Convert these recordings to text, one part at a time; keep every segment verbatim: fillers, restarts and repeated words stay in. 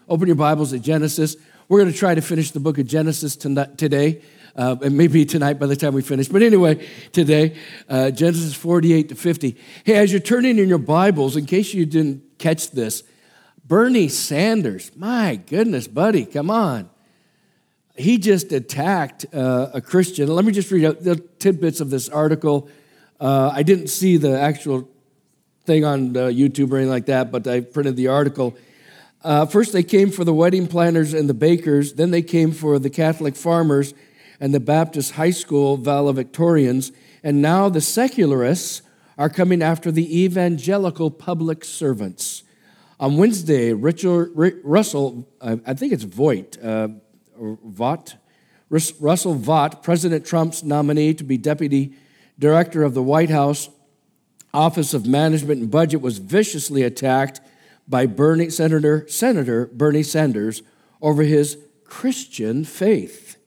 open your Bibles at Genesis. We're going to try to finish the book of Genesis tonight, today, uh, and maybe tonight by the time we finish. But anyway, today, uh, Genesis forty-eight to fifty. Hey, as you're turning in your Bibles, in case you didn't catch this, Bernie Sanders, my goodness, buddy, come on. He just attacked uh, a Christian. Let me just read out the tidbits of this article. Uh, I didn't see the actual thing on uh, YouTube or anything like that, but I printed the article. Uh, first, they came for the wedding planners and the bakers. Then they came for the Catholic farmers and the Baptist high school valedictorians. And now the secularists are coming after the evangelical public servants. On Wednesday, Richard, Russell, I think it's Voigt, uh, or Vought, Russell Vought, President Trump's nominee to be deputy director of the White House Office of Management and Budget, was viciously attacked by Bernie, Senator, Senator Bernie Sanders over his Christian faith.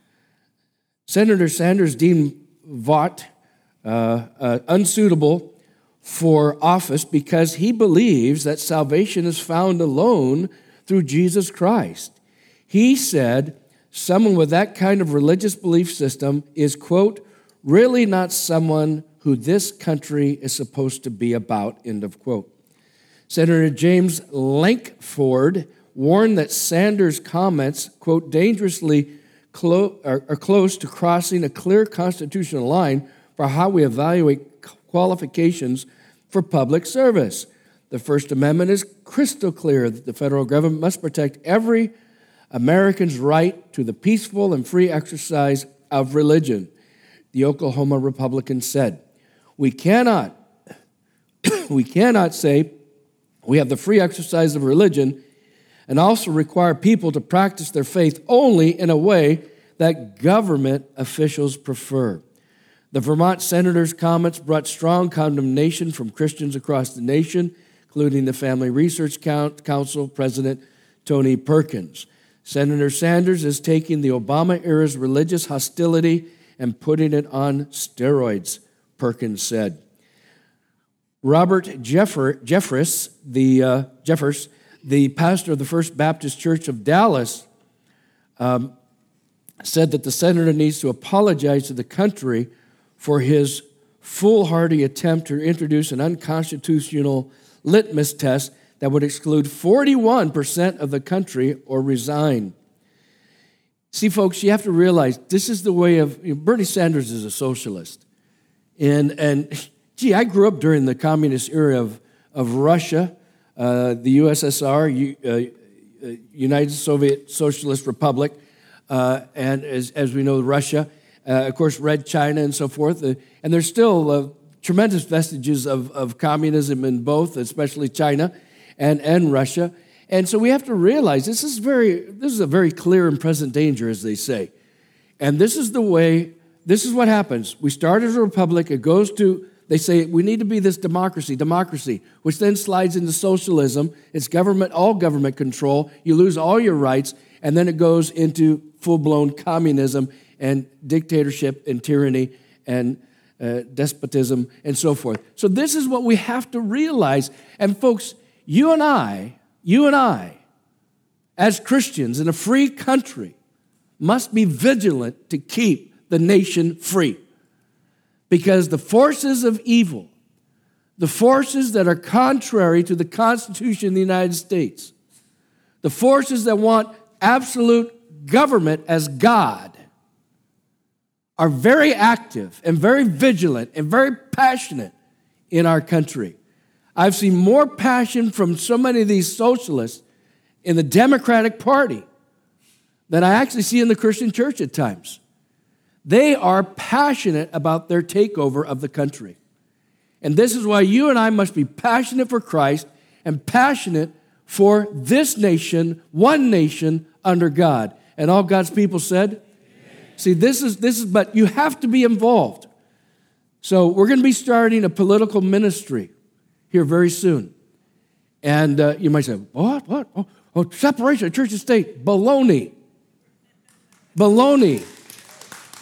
Senator Sanders deemed Vought uh, uh, unsuitable for office because he believes that salvation is found alone through Jesus Christ. He said someone with that kind of religious belief system is, quote, really not someone who this country is supposed to be about, end of quote. Senator James Lankford warned that Sanders' comments, quote, dangerously clo- are, are close to crossing a clear constitutional line for how we evaluate qualifications for public service. The First Amendment is crystal clear that the federal government must protect every American's right to the peaceful and free exercise of religion, the Oklahoma Republican said. We cannot, we cannot say we have the free exercise of religion and also require people to practice their faith only in a way that government officials prefer. The Vermont senator's comments brought strong condemnation from Christians across the nation, including the Family Research Council President Tony Perkins. Senator Sanders is taking the Obama-era's religious hostility and putting it on steroids, Perkins said. Robert Jeffer, Jeffress, the, uh, Jeffers, the pastor of the First Baptist Church of Dallas, um, said that the senator needs to apologize to the country for his foolhardy attempt to introduce an unconstitutional litmus test that would exclude forty-one percent of the country or resign. See, folks, you have to realize this is the way of, you know, Bernie Sanders is a socialist. And, and gee, I grew up during the communist era of, of Russia, uh, the U S S R, U, uh, United Soviet Socialist Republic, uh, and as, as we know, Russia, uh, of course, Red China and so forth. Uh, and there's still uh, tremendous vestiges of, of communism in both, especially China and, and Russia. And so we have to realize this is very, this is a very clear and present danger, as they say. And this is the way, this is what happens. We start as a republic, it goes to, they say we need to be this democracy, democracy, which then slides into socialism. It's government, all government control. You lose all your rights, and then it goes into full-blown communism and dictatorship and tyranny and uh, despotism and so forth. So this is what we have to realize. And folks, you and I, You and I, as Christians in a free country, must be vigilant to keep the nation free. Because the forces of evil, the forces that are contrary to the Constitution of the United States, the forces that want absolute government as God, are very active and very vigilant and very passionate in our country. I've seen more passion from so many of these socialists in the Democratic Party than I actually see in the Christian church at times. They are passionate about their takeover of the country. And this is why you and I must be passionate for Christ and passionate for this nation, one nation under God. And all God's people said, amen. See, this is, this is, but you have to be involved. So we're going to be starting a political ministry here very soon. And uh, you might say, what, what? Oh, oh, separation of church and state. Baloney. Baloney.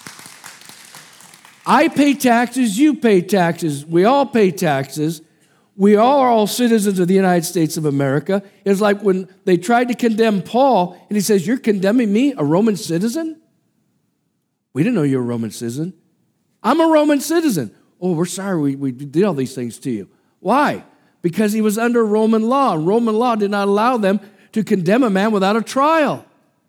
I pay taxes, you pay taxes, we all pay taxes. We are all citizens of the United States of America. It's like when they tried to condemn Paul, and he says, you're condemning me, a Roman citizen? We didn't know you were a Roman citizen. I'm a Roman citizen. Oh, we're sorry we, we did all these things to you. Why? Because he was under Roman law. And Roman law did not allow them to condemn a man without a trial.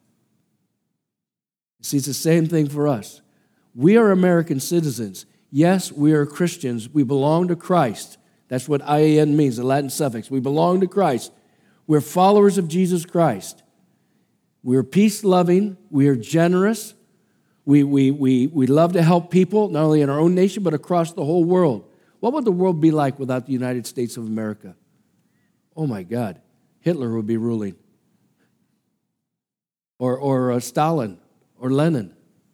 See, it's the same thing for us. We are American citizens. Yes, we are Christians. We belong to Christ. That's what I A N means, the Latin suffix. We belong to Christ. We're followers of Jesus Christ. We're peace-loving. We are generous. We, we, we, we love to help people, not only in our own nation, but across the whole world. What would the world be like without the United States of America? Oh, my God. Hitler would be ruling. Or, or uh, Stalin, or Lenin.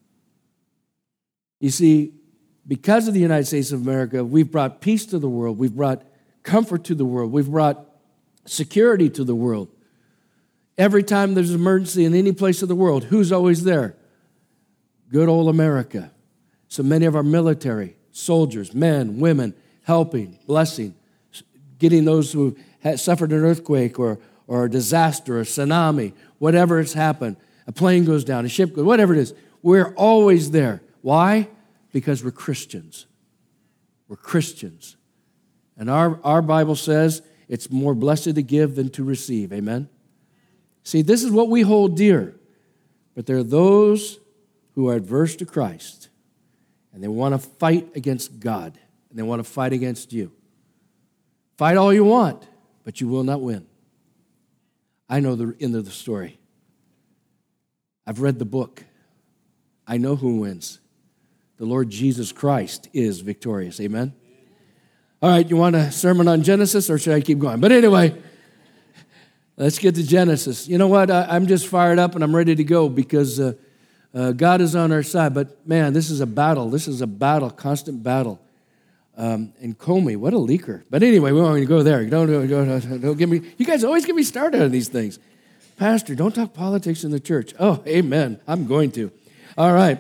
You see, because of the United States of America, we've brought peace to the world. We've brought comfort to the world. We've brought security to the world. Every time there's an emergency in any place of the world, who's always there? Good old America. So many of our military, soldiers, men, women, helping, blessing, getting those who have suffered an earthquake or, or a disaster, a tsunami, whatever has happened, a plane goes down, a ship goes, whatever it is, we're always there. Why? Because we're Christians. We're Christians. And our, our Bible says it's more blessed to give than to receive. Amen? See, this is what we hold dear. But there are those who are adverse to Christ, and they want to fight against God, and they want to fight against you. Fight all you want, but you will not win. I know the end of the story. I've read the book. I know who wins. The Lord Jesus Christ is victorious. Amen? All right, you want a sermon on Genesis, or should I keep going? But anyway, let's get to Genesis. You know what? I, I'm just fired up, and I'm ready to go because uh, uh, God is on our side. But, man, this is a battle. This is a battle, constant battle. Um, and Comey, what a leaker. But anyway, we won't go there. Don't, don't, don't, don't get me. You guys always get me started on these things. Pastor, don't talk politics in the church. Oh, amen. I'm going to. All right.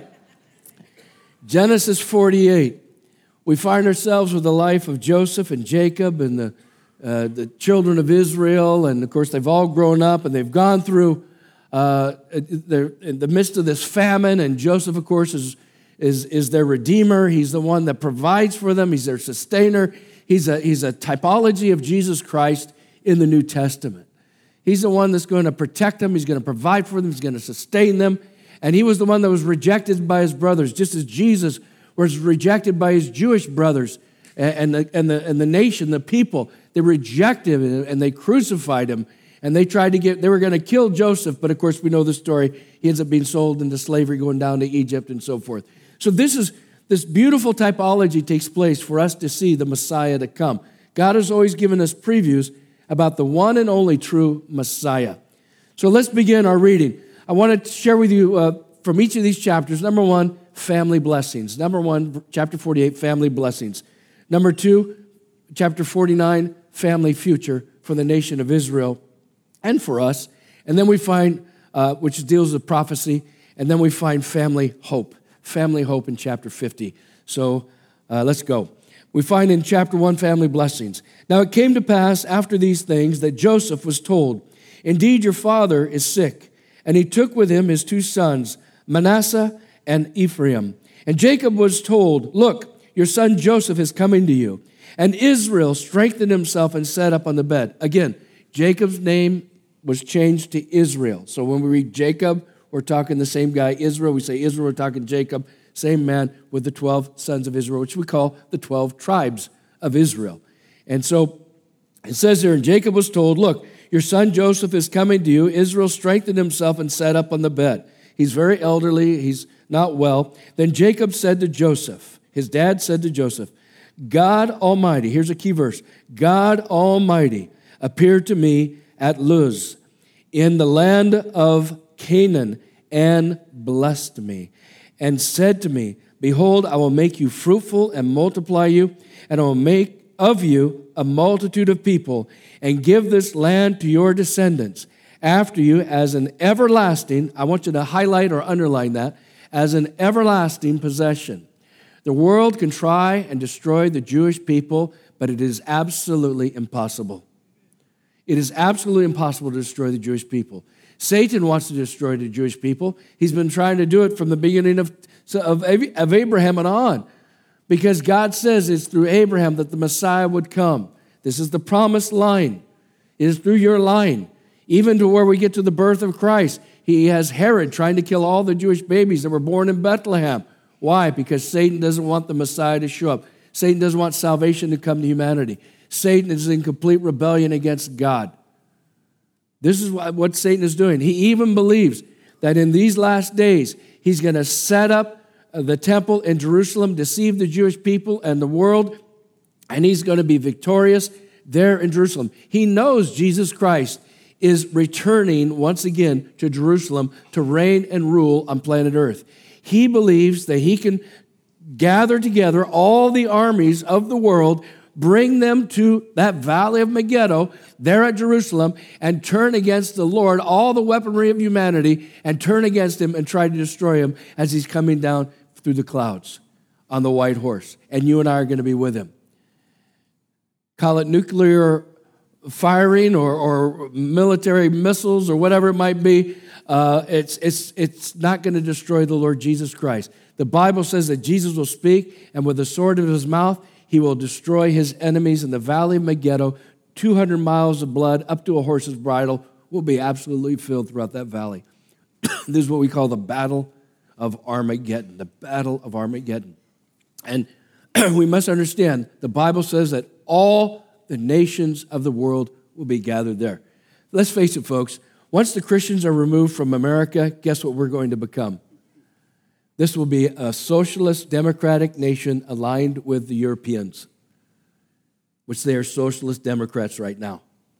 Genesis forty-eight. We find ourselves with the life of Joseph and Jacob and the, uh, the children of Israel. And, of course, they've all grown up and they've gone through uh, they're in the midst of this famine. And Joseph, of course, is, is, is their redeemer. He's the one that provides for them. He's their sustainer. He's a, he's a typology of Jesus Christ in the New Testament. He's the one that's going to protect them. He's going to provide for them. He's going to sustain them. And he was the one that was rejected by his brothers, just as Jesus was rejected by his Jewish brothers and the, and the, and the nation, the people. They rejected him and they crucified him. And they tried to get, they were going to kill Joseph. But of course, we know the story. He ends up being sold into slavery, going down to Egypt and so forth. So this is, this beautiful typology takes place for us to see the Messiah to come. God has always given us previews about the one and only true Messiah. So let's begin our reading. I want to share with you uh, from each of these chapters, number one, family blessings. Number one, chapter forty-eight, family blessings. Number two, chapter forty-nine, family future for the nation of Israel and for us. And then we find, uh, which deals with prophecy, and then we find family hope. Family hope in chapter fifty. So uh, let's go. We find in chapter one, family blessings. Now it came to pass after these things that Joseph was told, indeed your father is sick. And he took with him his two sons, Manasseh and Ephraim. And Jacob was told, look, your son Joseph is coming to you. And Israel strengthened himself and sat up on the bed. Again, Jacob's name was changed to Israel. So when we read Jacob, we're talking the same guy. Israel, we say Israel, we're talking Jacob. Same man with the twelve sons of Israel, which we call the twelve tribes of Israel. And so it says here, and Jacob was told, look, your son Joseph is coming to you. Israel strengthened himself and sat up on the bed. He's very elderly. He's not well. Then Jacob said to Joseph, his dad said to Joseph, God Almighty, here's a key verse, God Almighty appeared to me at Luz in the land of Canaan and blessed me and said to me, behold, I will make you fruitful and multiply you, and I will make of you a multitude of people, and give this land to your descendants after you as an everlasting, I want you to highlight or underline that, as an everlasting possession. The world can try and destroy the Jewish people, but it is absolutely impossible. It is absolutely impossible to destroy the Jewish people. Satan wants to destroy the Jewish people. He's been trying to do it from the beginning of, of, of Abraham and on, because God says it's through Abraham that the Messiah would come. This is the promised line. It is through your line. Even to where we get to the birth of Christ, he has Herod trying to kill all the Jewish babies that were born in Bethlehem. Why? Because Satan doesn't want the Messiah to show up. Satan doesn't want salvation to come to humanity. Satan is in complete rebellion against God. This is what Satan is doing. He even believes that in these last days, he's going to set up the temple in Jerusalem, deceive the Jewish people and the world, and he's going to be victorious there in Jerusalem. He knows Jesus Christ is returning once again to Jerusalem to reign and rule on planet Earth. He believes that he can gather together all the armies of the world, bring them to that valley of Megiddo there at Jerusalem, and turn against the Lord all the weaponry of humanity, and turn against him and try to destroy him as he's coming down through the clouds on the white horse. And you and I are going to be with him. Call it nuclear firing or, or military missiles or whatever it might be. Uh, it's, it's, it's not going to destroy the Lord Jesus Christ. The Bible says that Jesus will speak, and with the sword of his mouth, he will destroy his enemies in the valley of Megiddo. two hundred miles of blood up to a horse's bridle will be absolutely filled throughout that valley. This is what we call the Battle of Armageddon, the Battle of Armageddon. And we must understand, the Bible says that all the nations of the world will be gathered there. Let's face it, folks. Once the Christians are removed from America, guess what we're going to become? This will be a socialist, democratic nation aligned with the Europeans, which they are socialist Democrats right now.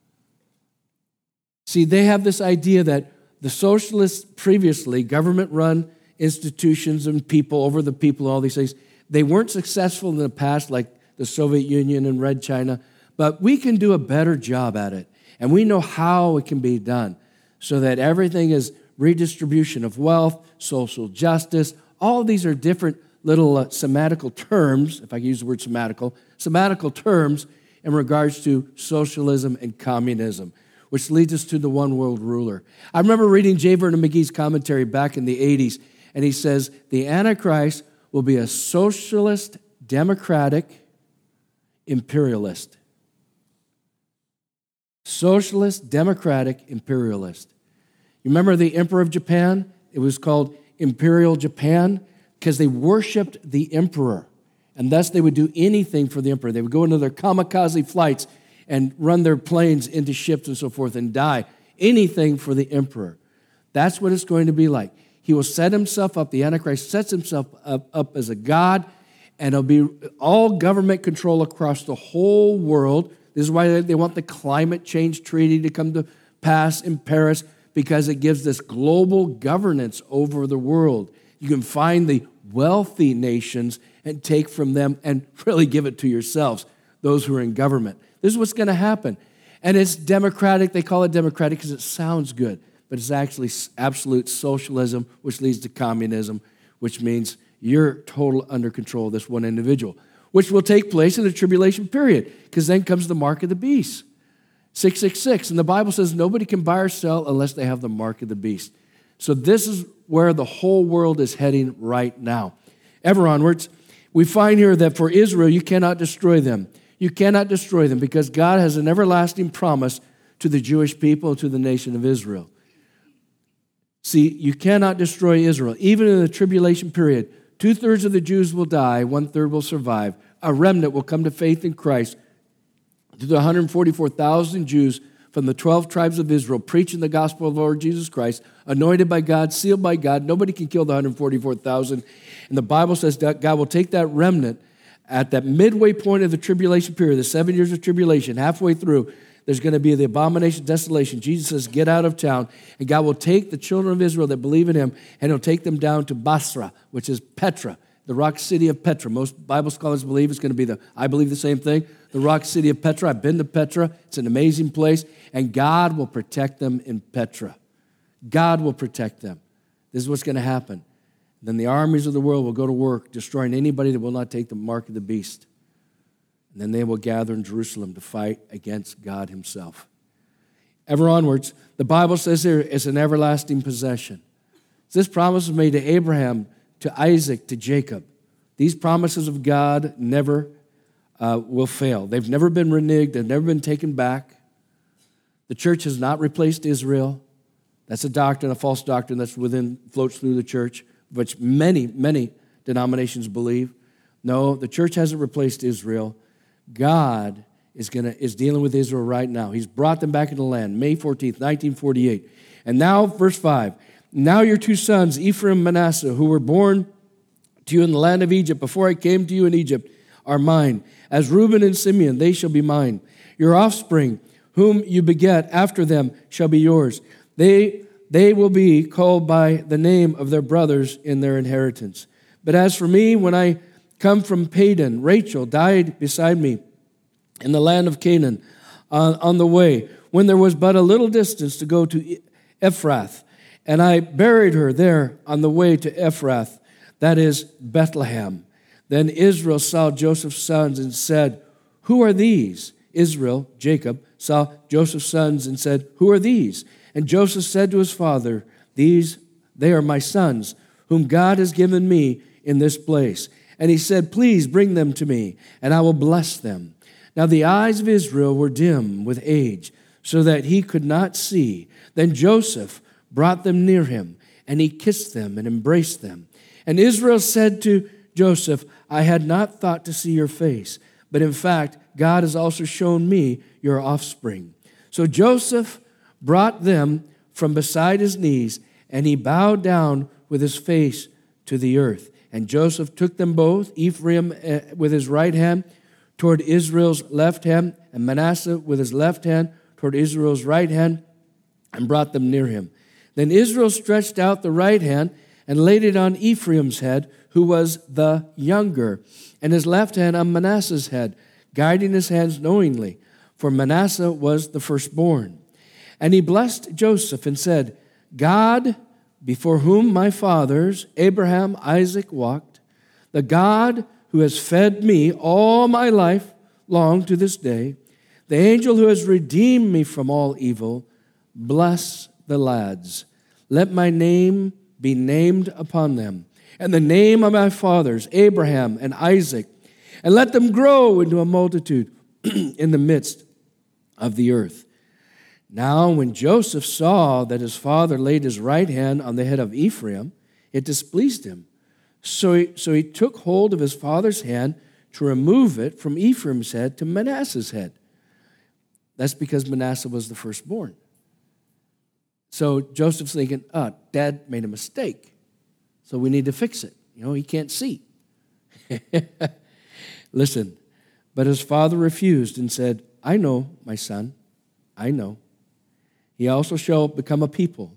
See, they have this idea that the socialists previously, government-run institutions and people over the people, all these things, they weren't successful in the past like the Soviet Union and Red China, but we can do a better job at it, and we know how it can be done so that everything is redistribution of wealth, social justice. All of these are different little uh, semantical terms, if I can use the word semantical, semantical terms in regards to socialism and communism, which leads us to the one world ruler. I remember reading J. Vernon McGee's commentary back in the eighties, and he says, the Antichrist will be a socialist, democratic, imperialist. Socialist, democratic, imperialist. You remember the Emperor of Japan? It was called Imperial Japan because they worshipped the emperor, and thus they would do anything for the emperor. They would go into their kamikaze flights and run their planes into ships and so forth and die. Anything for the emperor. That's what it's going to be like. He will set himself up, the Antichrist sets himself up, up as a god, and it'll be all government control across the whole world. This is why they want the climate change treaty to come to pass in Paris, because it gives this global governance over the world. You can find the wealthy nations and take from them and really give it to yourselves, those who are in government. This is what's going to happen. And it's democratic. They call it democratic because it sounds good, but it's actually absolute socialism, which leads to communism, which means you're total under control of this one individual, which will take place in the tribulation period, because then comes the mark of the beast. six six six, and the Bible says nobody can buy or sell unless they have the mark of the beast. So this is where the whole world is heading right now. Ever onwards, we find here that for Israel, you cannot destroy them. You cannot destroy them because God has an everlasting promise to the Jewish people, to the nation of Israel. See, you cannot destroy Israel. Even in the tribulation period, two-thirds of the Jews will die, one-third will survive. A remnant will come to faith in Christ. To the one hundred forty-four thousand Jews from the twelve tribes of Israel, preaching the gospel of the Lord Jesus Christ, anointed by God, sealed by God. Nobody can kill the one hundred forty-four thousand. And the Bible says that God will take that remnant at that midway point of the tribulation period, the seven years of tribulation, halfway through, there's going to be the abomination, desolation. Jesus says, get out of town. And God will take the children of Israel that believe in him, and he'll take them down to Basra, which is Petra, the rock city of Petra. Most Bible scholars believe it's going to be the, I believe the same thing, the rock city of Petra. I've been to Petra. It's an amazing place. And God will protect them in Petra. God will protect them. This is what's going to happen. Then the armies of the world will go to work destroying anybody that will not take the mark of the beast. and then they will gather in Jerusalem to fight against God himself. Ever onwards, the Bible says there is an everlasting possession. This promise was made to Abraham, to Isaac, to Jacob. These promises of God never uh, will fail. They've never been reneged. They've never been taken back. The church has not replaced Israel. That's a doctrine, a false doctrine that's within, floats through the church, which many, many denominations believe. No, the church hasn't replaced Israel. God is gonna is dealing with Israel right now. He's brought them back into the land, May fourteenth, nineteen forty-eight. And now, verse five, now your two sons, Ephraim and Manasseh, who were born to you in the land of Egypt, before I came to you in Egypt, are mine. As Reuben and Simeon, they shall be mine. Your offspring, whom you beget after them, shall be yours. They, they will be called by the name of their brothers in their inheritance. But as for me, when I come from Padan, Rachel died beside me in the land of Canaan on, on the way, when there was but a little distance to go to Ephrath. And I buried her there on the way to Ephrath, that is Bethlehem. Then Israel saw Joseph's sons and said, who are these? Israel, Jacob, saw Joseph's sons and said, who are these? And Joseph said to his father, these, they are my sons, whom God has given me in this place. And he said, please bring them to me, and I will bless them. Now the eyes of Israel were dim with age, so that he could not see. Then Joseph brought them near him, and he kissed them and embraced them. And Israel said to Joseph, I had not thought to see your face, but in fact, God has also shown me your offspring. So Joseph brought them from beside his knees, and he bowed down with his face to the earth. And Joseph took them both, Ephraim with his right hand toward Israel's left hand, and Manasseh with his left hand toward Israel's right hand, and brought them near him. Then Israel stretched out the right hand and laid it on Ephraim's head, who was the younger, and his left hand on Manasseh's head, guiding his hands knowingly, for Manasseh was the firstborn. And he blessed Joseph and said, God, before whom my fathers, Abraham, Isaac, walked, the God who has fed me all my life long to this day, the angel who has redeemed me from all evil, bless the lads. Let my name be named upon them, and the name of my fathers, Abraham and Isaac, and let them grow into a multitude in the midst of the earth. Now, when Joseph saw that his father laid his right hand on the head of Ephraim, it displeased him. So he, so he took hold of his father's hand to remove it from Ephraim's head to Manasseh's head. That's because Manasseh was the firstborn. So Joseph's thinking, oh, Dad made a mistake, so we need to fix it. You know, he can't see. Listen, but his father refused and said, I know, my son, I know. He also shall become a people.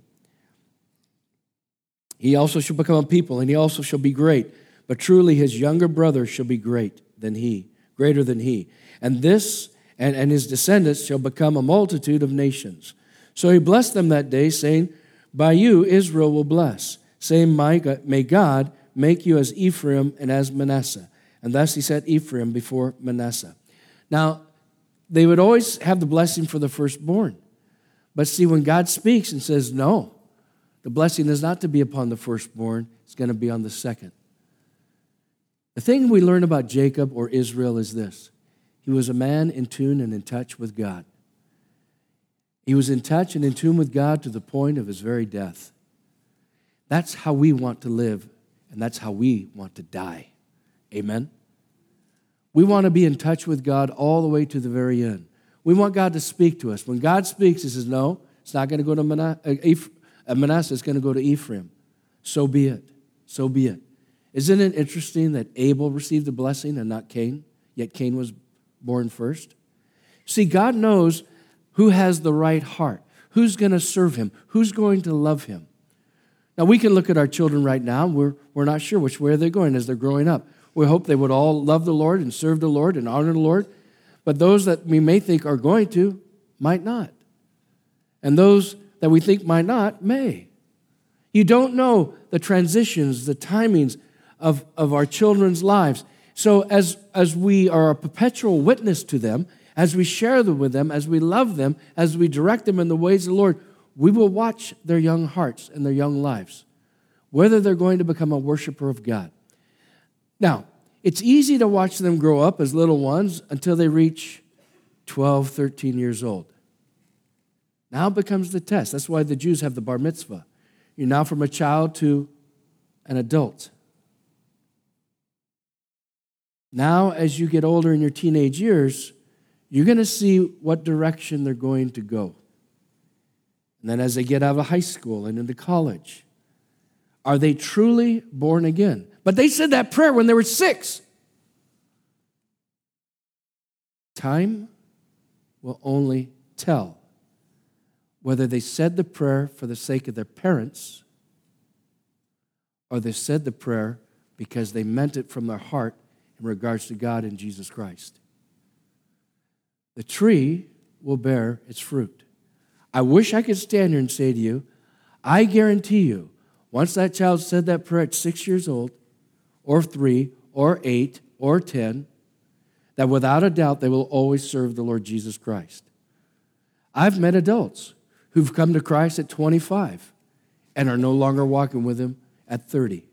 He also shall become a people, and he also shall be great. But truly his younger brother shall be great than he, greater than he. And this, and, and his descendants shall become a multitude of nations. So he blessed them that day, saying, by you Israel will bless, saying, may God make you as Ephraim and as Manasseh. And thus he set Ephraim before Manasseh. Now, they would always have the blessing for the firstborn. But see, when God speaks and says, no, the blessing is not to be upon the firstborn, it's going to be on the second. The thing we learn about Jacob or Israel is this. He was a man in tune and in touch with God. He was in touch and in tune with God to the point of his very death. That's how we want to live, and that's how we want to die. Amen? We want to be in touch with God all the way to the very end. We want God to speak to us. When God speaks, he says, no, it's not going to go to Manasseh, it's going to go to Ephraim. So be it. So be it. Isn't it interesting that Abel received the blessing and not Cain, yet Cain was born first? See, God knows who has the right heart, who's going to serve him, who's going to love him. Now, we can look at our children right now, and we're, we're not sure which way they're going as they're growing up. We hope they would all love the Lord and serve the Lord and honor the Lord. But those that we may think are going to might not. And those that we think might not may. You don't know the transitions, the timings of, of our children's lives. So as, as we are a perpetual witness to them, as we share them with them, as we love them, as we direct them in the ways of the Lord, we will watch their young hearts and their young lives, whether they're going to become a worshiper of God. Now, it's easy to watch them grow up as little ones until they reach twelve, thirteen years old. Now becomes the test. That's why the Jews have the bar mitzvah. You're now from a child to an adult. Now, as you get older in your teenage years, you're going to see what direction they're going to go. And then as they get out of high school and into college, are they truly born again? But they said that prayer when they were six. Time will only tell whether they said the prayer for the sake of their parents or they said the prayer because they meant it from their heart in regards to God and Jesus Christ. The tree will bear its fruit. I wish I could stand here and say to you, I guarantee you, once that child said that prayer at six years old, or three, or eight, or ten, that without a doubt they will always serve the Lord Jesus Christ. I've met adults who've come to Christ at twenty-five and are no longer walking with Him at thirty.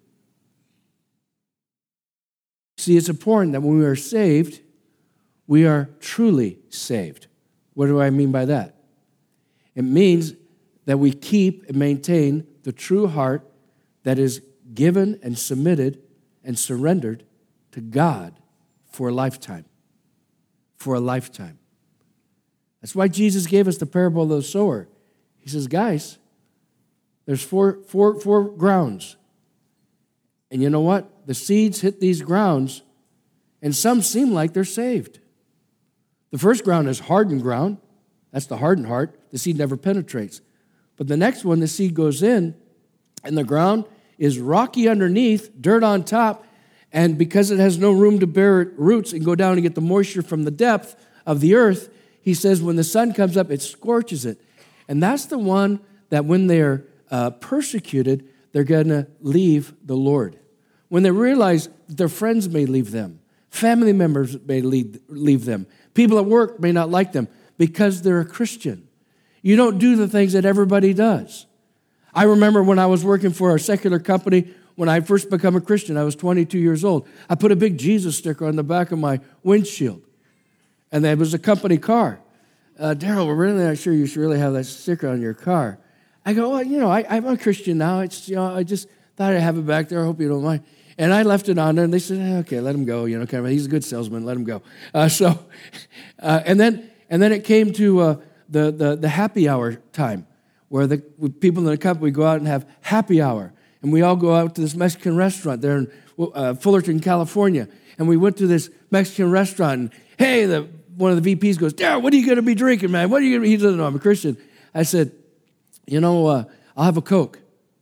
See, it's important that when we are saved, we are truly saved. What do I mean by that? It means that we keep and maintain the true heart that is given and submitted and surrendered to God for a lifetime. For a lifetime. That's why Jesus gave us the parable of the sower. He says, guys, there's four, four, four grounds. And you know what? The seeds hit these grounds, and some seem like they're saved. The first ground is hardened ground. That's the hardened heart. The seed never penetrates. But the next one, the seed goes in, and the ground is rocky underneath, dirt on top, and because it has no room to bear roots and go down and get the moisture from the depth of the earth, he says when the sun comes up, it scorches it. And that's the one that when they're uh, persecuted, they're going to leave the Lord. When they realize that their friends may leave them, family members may leave, leave them, people at work may not like them because they're a Christian. You don't do the things that everybody does. I remember when I was working for a secular company, when I first became a Christian, I was twenty-two years old. I put a big Jesus sticker on the back of my windshield. And that was a company car. Uh, Daryl, we're really not sure you should really have that sticker on your car. I go, well, you know, I, I'm a Christian now. It's, you know, I just thought I'd have it back there. I hope you don't mind. And I left it on there, and they said, eh, okay, let him go. You know, kind of, he's a good salesman. Let him go. Uh, so, uh, and then and then it came to uh, the, the the happy hour time, where the people in the company go out and have happy hour, and we all go out to this Mexican restaurant there in uh, Fullerton, California, and we went to this Mexican restaurant. And hey, the one of the V Ps goes, Daryl, what are you going to be drinking, man? What are you going to be? He doesn't know I'm a Christian. I said, you know, uh, I'll have a Coke.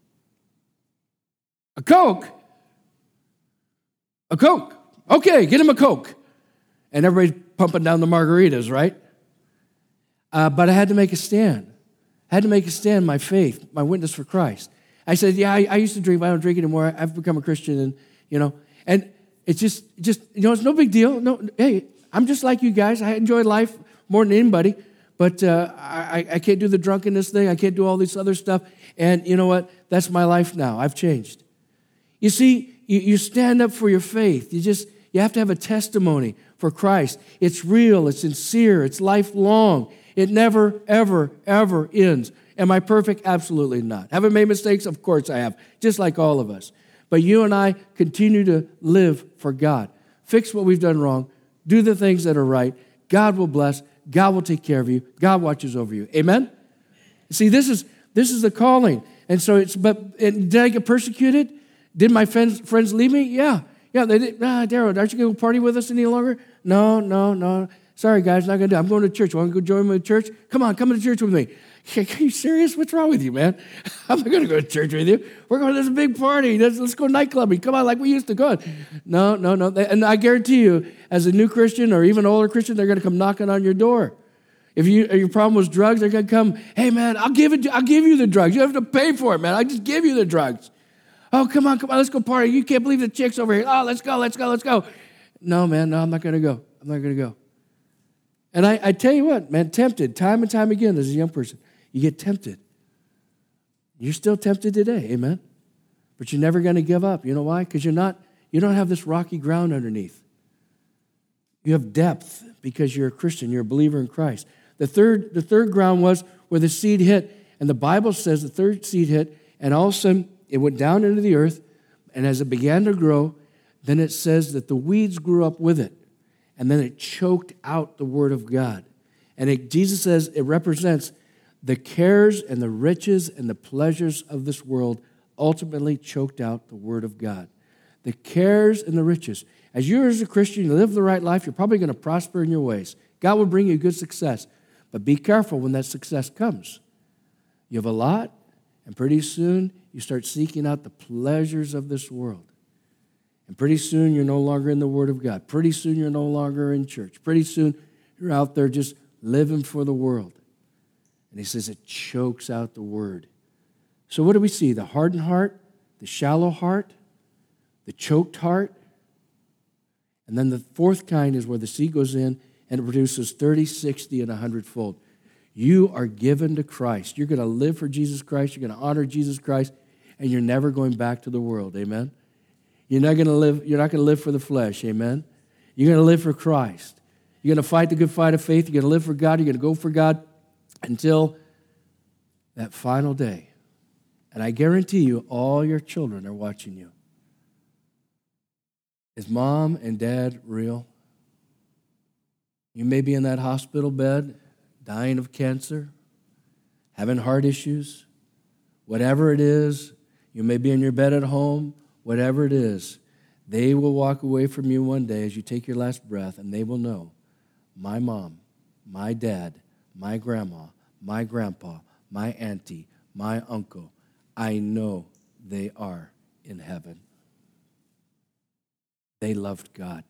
A Coke? A Coke. Okay, get him a Coke. And everybody's pumping down the margaritas, right? Uh, but I had to make a stand. I had to make a stand, my faith, my witness for Christ. I said, yeah, I, I used to drink, but I don't drink anymore. I've become a Christian, and, you know, and it's just, just, you know, it's no big deal. No, hey, I'm just like you guys. I enjoy life more than anybody, but uh, I, I can't do the drunkenness thing. I can't do all this other stuff. And you know what? That's my life now. I've changed. You see, you, you stand up for your faith. You just, you have to have a testimony for Christ. It's real. It's sincere. It's lifelong. It never, ever, ever ends. Am I perfect? Absolutely not. Have I made mistakes? Of course I have, just like all of us. But you and I continue to live for God. Fix what we've done wrong. Do the things that are right. God will bless. God will take care of you. God watches over you. Amen? See, this is this is the calling. And so it's, but and did I get persecuted? Did my friends friends leave me? Yeah. Yeah, they did. Ah, Daryl, aren't you going to party with us any longer? No, no, no. Sorry, guys, not going to do it. I'm going to church. Want to go join me at church? Come on, come to church with me. Are you serious? What's wrong with you, man? I'm not going to go to church with you. We're going to this big party. Let's, let's go nightclubbing. Come on, like we used to go. No, no, no. And I guarantee you, as a new Christian or even older Christian, they're going to come knocking on your door. If you if your problem was drugs, they're going to come, hey, man, I'll give it. I'll give you the drugs. You don't have to pay for it, man. I just give you the drugs. Oh, come on, come on. Let's go party. You can't believe the chicks over here. Oh, let's go, let's go, let's go. No, man, no, I'm not going to go. I'm not going to go. And I, I tell you what, man, tempted time and time again as a young person, you get tempted. You're still tempted today, amen? But you're never going to give up. You know why? Because you're not, you don't have this rocky ground underneath. You have depth because you're a Christian. You're a believer in Christ. The third, the third ground was where the seed hit. And the Bible says the third seed hit, and all of a sudden it went down into the earth. And as it began to grow, then it says that the weeds grew up with it. And then it choked out the word of God. And it, Jesus says it represents the cares and the riches and the pleasures of this world ultimately choked out the word of God. The cares and the riches. As you as a Christian, you live the right life, you're probably going to prosper in your ways. God will bring you good success. But be careful when that success comes. You have a lot, and pretty soon you start seeking out the pleasures of this world. And pretty soon you're no longer in the Word of God. Pretty soon you're no longer in church. Pretty soon you're out there just living for the world. And he says it chokes out the Word. So what do we see? The hardened heart, the shallow heart, the choked heart. And then the fourth kind is where the seed goes in and it produces thirty, sixty, and a hundred-fold. You are given to Christ. You're going to live for Jesus Christ. You're going to honor Jesus Christ, and you're never going back to the world. Amen? You're not going to live, you're not going to live for the flesh. Amen? You're going to live for Christ. You're going to fight the good fight of faith. You're going to live for God. You're going to go for God until that final day. And I guarantee you, all your children are watching you. Is mom and dad real? You may be in that hospital bed, dying of cancer, having heart issues, whatever it is. You may be in your bed at home, whatever it is. They will walk away from you one day as you take your last breath, and they will know, my mom, my dad, my grandma, my grandpa, my auntie, my uncle, I know they are in heaven. They loved God.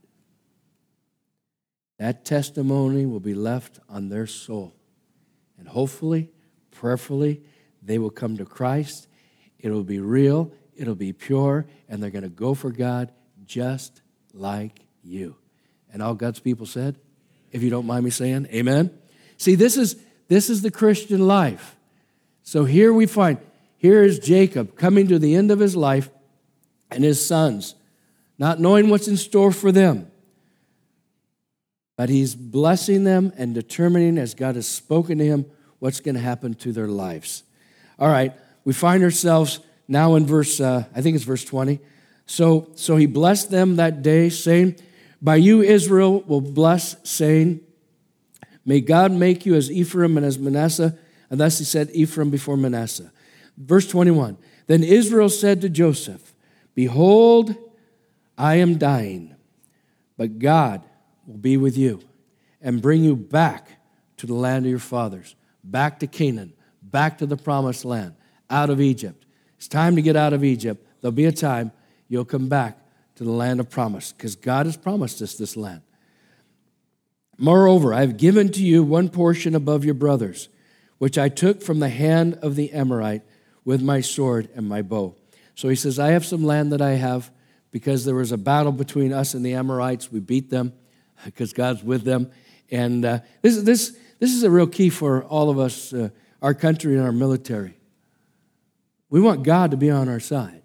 That testimony will be left on their soul. And hopefully, prayerfully, they will come to Christ. It'll be real, it'll be pure, and they're going to go for God just like you. And all God's people said, if you don't mind me saying, amen. See, this is this is the Christian life. So here we find, here is Jacob coming to the end of his life and his sons, not knowing what's in store for them. But he's blessing them and determining, as God has spoken to him, what's going to happen to their lives. All right, we find ourselves now in verse, uh, I think it's verse twenty. So, so he blessed them that day, saying, by you Israel will bless, saying, may God make you as Ephraim and as Manasseh. And thus he said Ephraim before Manasseh. Verse twenty-one, then Israel said to Joseph, behold, I am dying, but God will be with you and bring you back to the land of your fathers, back to Canaan, back to the promised land, out of Egypt. It's time to get out of Egypt. There'll be a time you'll come back to the land of promise because God has promised us this land. Moreover, I have given to you one portion above your brothers, which I took from the hand of the Amorite with my sword and my bow. So he says, I have some land that I have because there was a battle between us and the Amorites. We beat them because God's with them. And uh, this, this, this is a real key for all of us, uh, our country and our military. We want God to be on our side.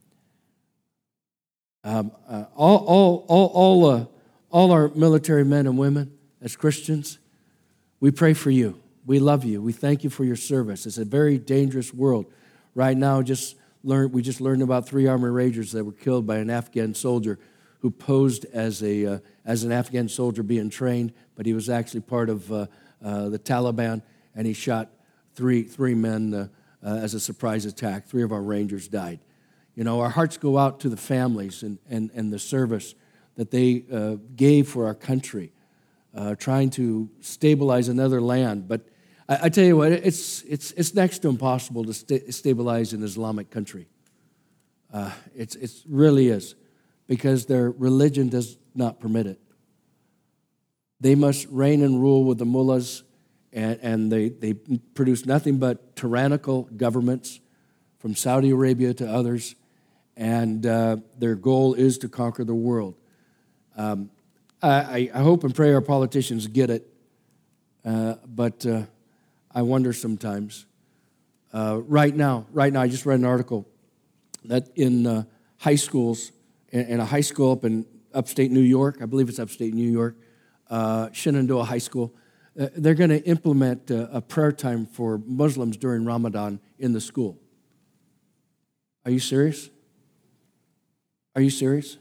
Um, uh, all, all, all, all, uh, all our military men and women, as Christians, we pray for you. We love you. We thank you for your service. It's a very dangerous world. Right now, just learned, we just learned about three Army Rangers that were killed by an Afghan soldier who posed as a uh, as an Afghan soldier being trained, but he was actually part of uh, uh, the Taliban, and he shot three three men uh, uh, as a surprise attack. Three of our Rangers died. You know, our hearts go out to the families and, and, and the service that they uh, gave for our country, uh, trying to stabilize another land. But I, I tell you what, it's it's it's next to impossible to st- stabilize an Islamic country. Uh, it's it really is, because their religion does not permit it. They must reign and rule with the mullahs, and, and they, they produce nothing but tyrannical governments from Saudi Arabia to others, and uh, their goal is to conquer the world. Um, I, I hope and pray our politicians get it, uh, but uh, I wonder sometimes. Uh, right now, right now, I just read an article that in uh, high schools, in, in a high school up in upstate New York, I believe it's upstate New York, uh, Shenandoah High School, uh, they're going to implement uh, a prayer time for Muslims during Ramadan in the school. Are you serious? Are you serious?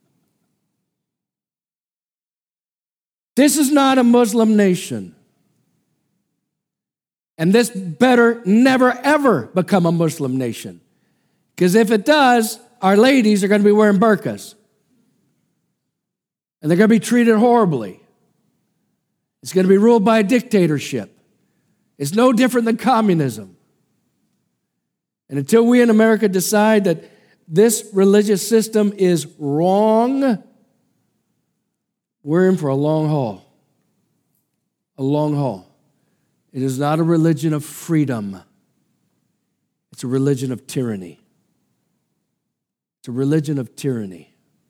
This is not a Muslim nation. And this better never, ever become a Muslim nation. Because if it does, our ladies are going to be wearing burqas. And they're going to be treated horribly. It's going to be ruled by a dictatorship. It's no different than communism. And until we in America decide that this religious system is wrong, we're in for a long haul. A long haul. It is not a religion of freedom. It's a religion of tyranny. It's a religion of tyranny.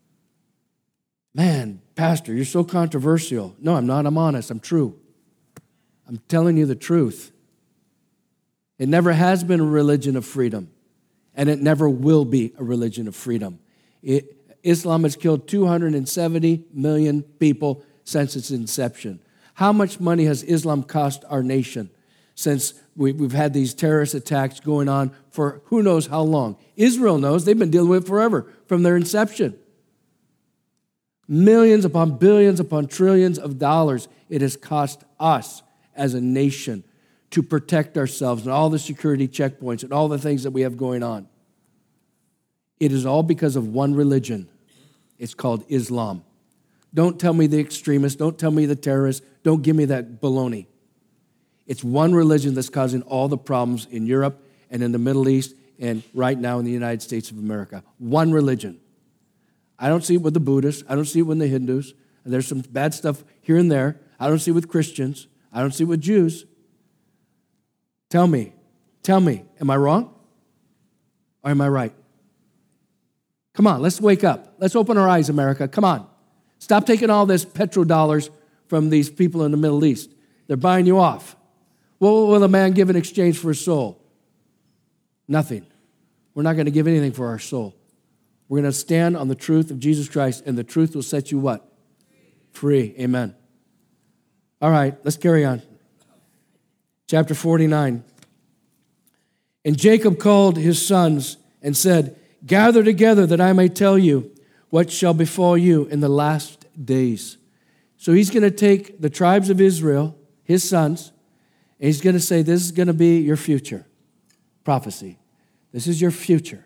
Man, Pastor, you're so controversial. No, I'm not. I'm honest. I'm true. I'm telling you the truth. It never has been a religion of freedom, and it never will be a religion of freedom. It, Islam has killed two hundred seventy million people since its inception. How much money has Islam cost our nation since we, we've had these terrorist attacks going on for who knows how long? Israel knows. They've been dealing with it forever from their inception. Millions upon billions upon trillions of dollars it has cost us as a nation to protect ourselves and all the security checkpoints and all the things that we have going on. It is all because of one religion. It's called Islam. Don't tell me the extremists. Don't tell me the terrorists. Don't give me that baloney. It's one religion that's causing all the problems in Europe and in the Middle East and right now in the United States of America. One religion. I don't see it with the Buddhists. I don't see it with the Hindus. And there's some bad stuff here and there. I don't see it with Christians. I don't see it with Jews. Tell me, tell me, am I wrong or am I right? Come on, let's wake up. Let's open our eyes, America. Come on. Stop taking all this petrodollars from these people in the Middle East. They're buying you off. What will a man give in exchange for his soul? Nothing. We're not going to give anything for our soul. We're going to stand on the truth of Jesus Christ, and the truth will set you what? Free. Amen. All right, let's carry on. Chapter forty-nine. And Jacob called his sons and said, gather together that I may tell you what shall befall you in the last days. So he's going to take the tribes of Israel, his sons, and he's going to say, this is going to be your future. Prophecy. This is your future.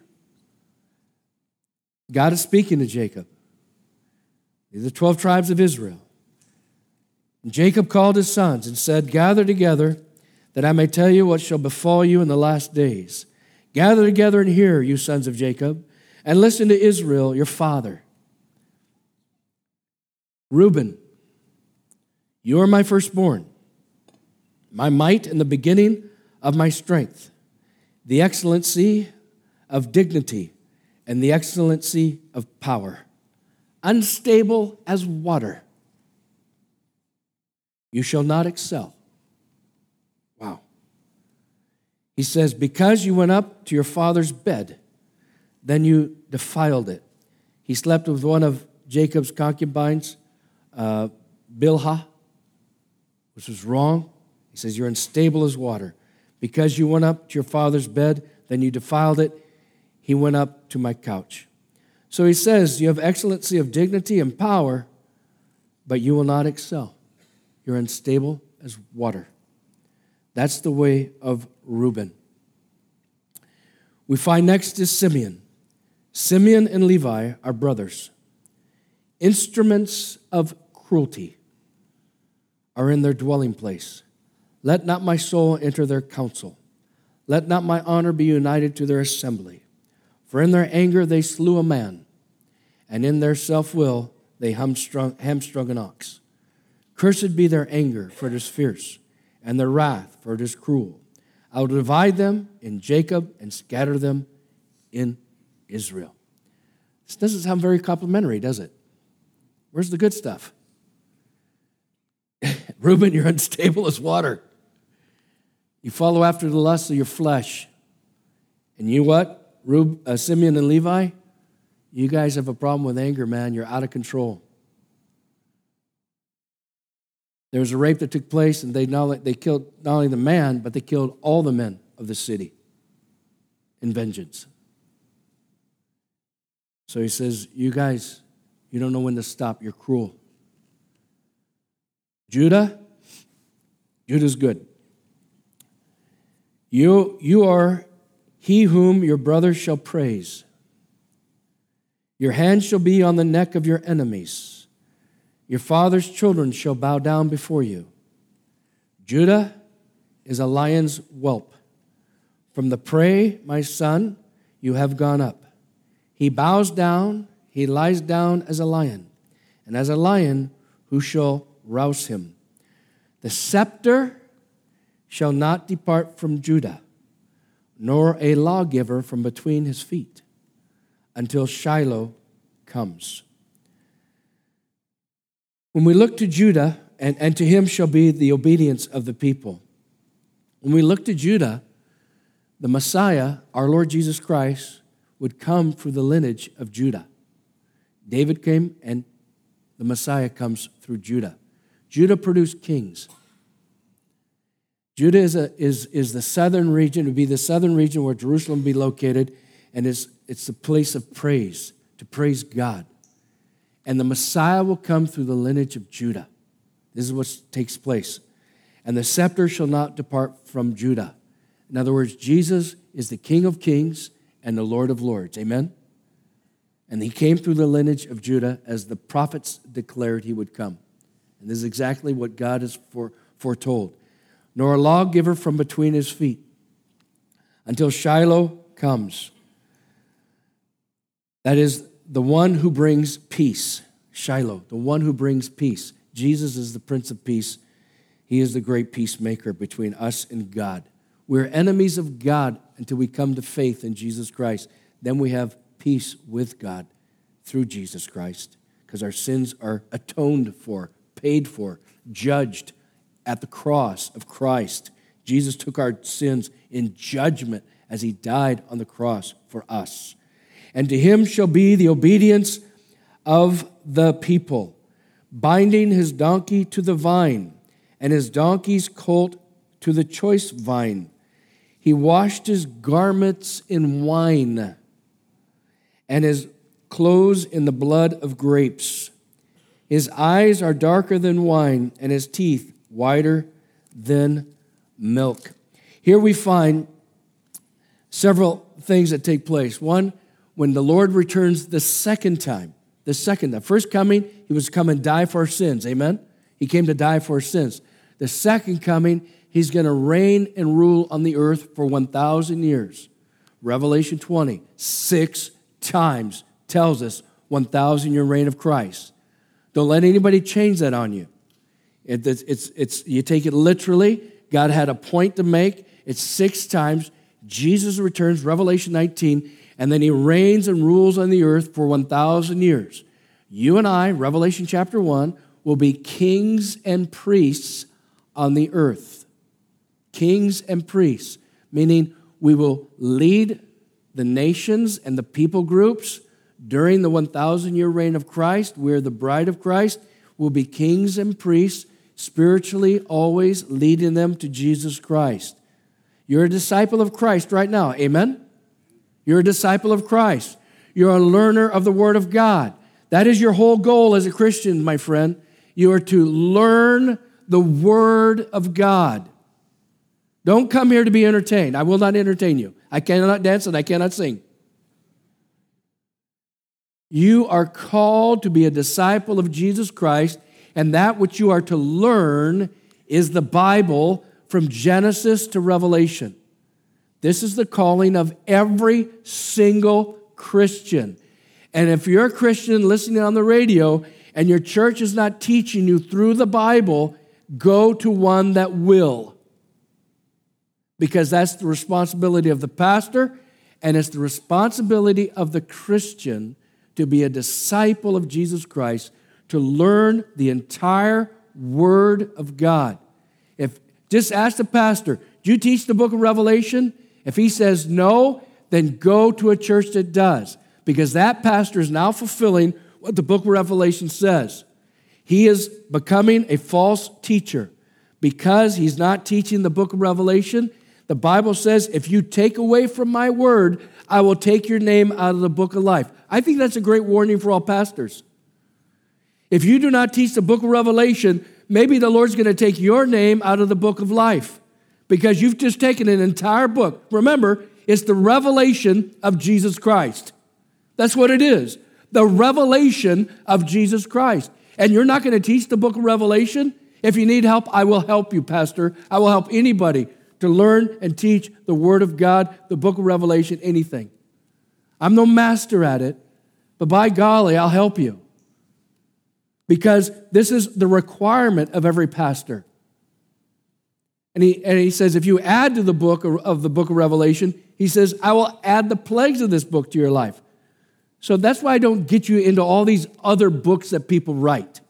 God is speaking to Jacob. These are the twelve tribes of Israel. And Jacob called his sons and said, gather together that I may tell you what shall befall you in the last days. Gather together and hear, you sons of Jacob, and listen to Israel, your father. Reuben, you are my firstborn, my might and the beginning of my strength, the excellency of dignity and the excellency of power, unstable as water. You shall not excel. Wow. He says, because you went up to your father's bed, then you defiled it. He slept with one of Jacob's concubines, uh, Bilhah, which was wrong. He says, you're unstable as water. Because you went up to your father's bed, then you defiled it. He went up to my couch. So he says, you have excellency of dignity and power, but you will not excel. You're unstable as water. That's the way of Reuben. We find next is Simeon. Simeon and Levi are brothers. Instruments of cruelty are in their dwelling place. Let not my soul enter their council. Let not my honor be united to their assembly. For in their anger they slew a man, and in their self-will they hamstrung, hamstrung an ox. Cursed be their anger, for it is fierce, and their wrath, for it is cruel. I will divide them in Jacob and scatter them in Israel. This doesn't sound very complimentary, does it? Where's the good stuff? Reuben, you're unstable as water. You follow after the lusts of your flesh. And you what? Reuben, uh, Simeon and Levi, you guys have a problem with anger, man. You're out of control. There was a rape that took place, and they, not, they killed not only the man, but they killed all the men of the city in vengeance. So he says, you guys, you don't know when to stop. You're cruel. Judah, Judah's good. You, you are he whom your brother shall praise. Your hand shall be on the neck of your enemies. Your father's children shall bow down before you. Judah is a lion's whelp. From the prey, my son, you have gone up. He bows down, he lies down as a lion. And as a lion, who shall rouse him? The scepter shall not depart from Judah, nor a lawgiver from between his feet, until Shiloh comes. When we look to Judah, and, and to him shall be the obedience of the people. When we look to Judah, the Messiah, our Lord Jesus Christ, would come through the lineage of Judah. David came, and the Messiah comes through Judah. Judah produced kings. Judah is, a, is, is the southern region. It would be the southern region where Jerusalem would be located, and it's, it's the place of praise, to praise God. And the Messiah will come through the lineage of Judah. This is what takes place. And the scepter shall not depart from Judah. In other words, Jesus is the King of kings and the Lord of lords. Amen? And he came through the lineage of Judah as the prophets declared he would come. And this is exactly what God has fore, foretold. Nor a lawgiver from between his feet, until Shiloh comes. That is the one who brings peace. Shiloh, the one who brings peace. Jesus is the Prince of Peace. He is the great peacemaker between us and God. We're enemies of God until we come to faith in Jesus Christ. Then we have peace with God through Jesus Christ, because our sins are atoned for, paid for, judged at the cross of Christ. Jesus took our sins in judgment as he died on the cross for us. And to him shall be the obedience of the people, binding his donkey to the vine, and his donkey's colt to the choice vine. He washed his garments in wine, and his clothes in the blood of grapes. His eyes are darker than wine, and his teeth whiter than milk. Here we find several things that take place. One, when the Lord returns the second time, the second, the first coming, he was come and die for our sins. Amen? He came to die for our sins. The second coming, he's going to reign and rule on the earth for one thousand years. Revelation twenty, six times tells us one thousand year reign of Christ. Don't let anybody change that on you. It, it's, it's, it's, you take it literally. God had a point to make. It's six times. Jesus returns, Revelation nineteen, and then he reigns and rules on the earth for one thousand years. You and I, Revelation chapter one, will be kings and priests on the earth. Kings and priests, meaning we will lead the nations and the people groups during the one thousand year reign of Christ. We're the bride of Christ. We'll be kings and priests, spiritually always leading them to Jesus Christ. You're a disciple of Christ right now. Amen? You're a disciple of Christ. You're a learner of the Word of God. That is your whole goal as a Christian, my friend. You are to learn the Word of God. Don't come here to be entertained. I will not entertain you. I cannot dance and I cannot sing. You are called to be a disciple of Jesus Christ, and that which you are to learn is the Bible from Genesis to Revelation. This is the calling of every single Christian. And if you're a Christian listening on the radio and your church is not teaching you through the Bible, go to one that will. Because that's the responsibility of the pastor, and it's the responsibility of the Christian to be a disciple of Jesus Christ, to learn the entire Word of God. If just ask the pastor, do you teach the book of Revelation? If he says no, then go to a church that does, because that pastor is now fulfilling what the book of Revelation says. He is becoming a false teacher because he's not teaching the book of Revelation. The Bible says, if you take away from my word, I will take your name out of the book of life. I think that's a great warning for all pastors. If you do not teach the book of Revelation, maybe the Lord's going to take your name out of the book of life because you've just taken an entire book. Remember, it's the revelation of Jesus Christ. That's what it is, the revelation of Jesus Christ. And you're not going to teach the book of Revelation? If you need help, I will help you, Pastor. I will help anybody to learn and teach the Word of God, the book of Revelation, anything. I'm no master at it, but by golly, I'll help you. Because this is the requirement of every pastor. And he, and he says, if you add to the book of, of the book of Revelation, he says, I will add the plagues of this book to your life. So that's why I don't get you into all these other books that people write.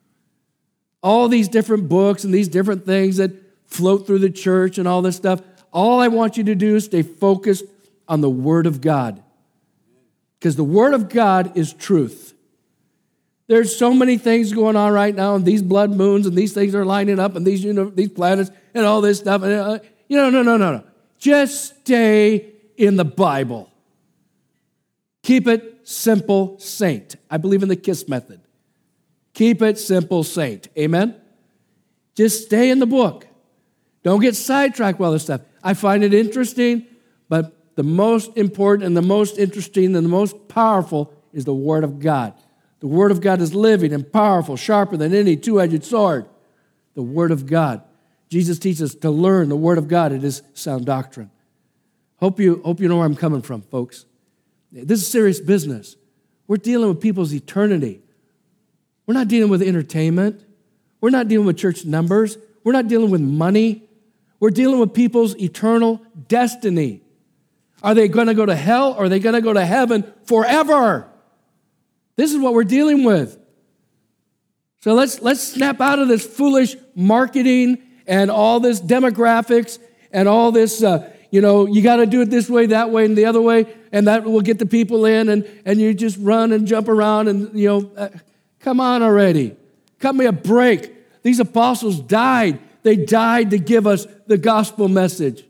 All these different books and these different things that float through the church and all this stuff. All I want you to do is stay focused on the Word of God. Because the Word of God is truth. There's so many things going on right now, and these blood moons, and these things are lining up, and these, you know, these planets, and all this stuff. And, uh, you know, no, no, no, no. Just stay in the Bible. Keep it simple, saint. I believe in the KISS method. Keep it simple, saint. Amen? Just stay in the book. Don't get sidetracked with all this stuff. I find it interesting, but the most important and the most interesting and the most powerful is the Word of God. The Word of God is living and powerful, sharper than any two-edged sword. The Word of God. Jesus teaches us to learn the Word of God. It is sound doctrine. Hope you, hope you know where I'm coming from, folks. This is serious business. We're dealing with people's eternity. We're not dealing with entertainment. We're not dealing with church numbers. We're not dealing with money. We're dealing with people's eternal destiny. Are they going to go to hell or are they going to go to heaven forever? This is what we're dealing with. So let's, let's snap out of this foolish marketing and all this demographics and all this, uh, you know, you got to do it this way, that way, and the other way, and that will get the people in, and, and you just run and jump around and, you know, uh, come on already. Cut me a break. These apostles died. They died to give us the gospel message.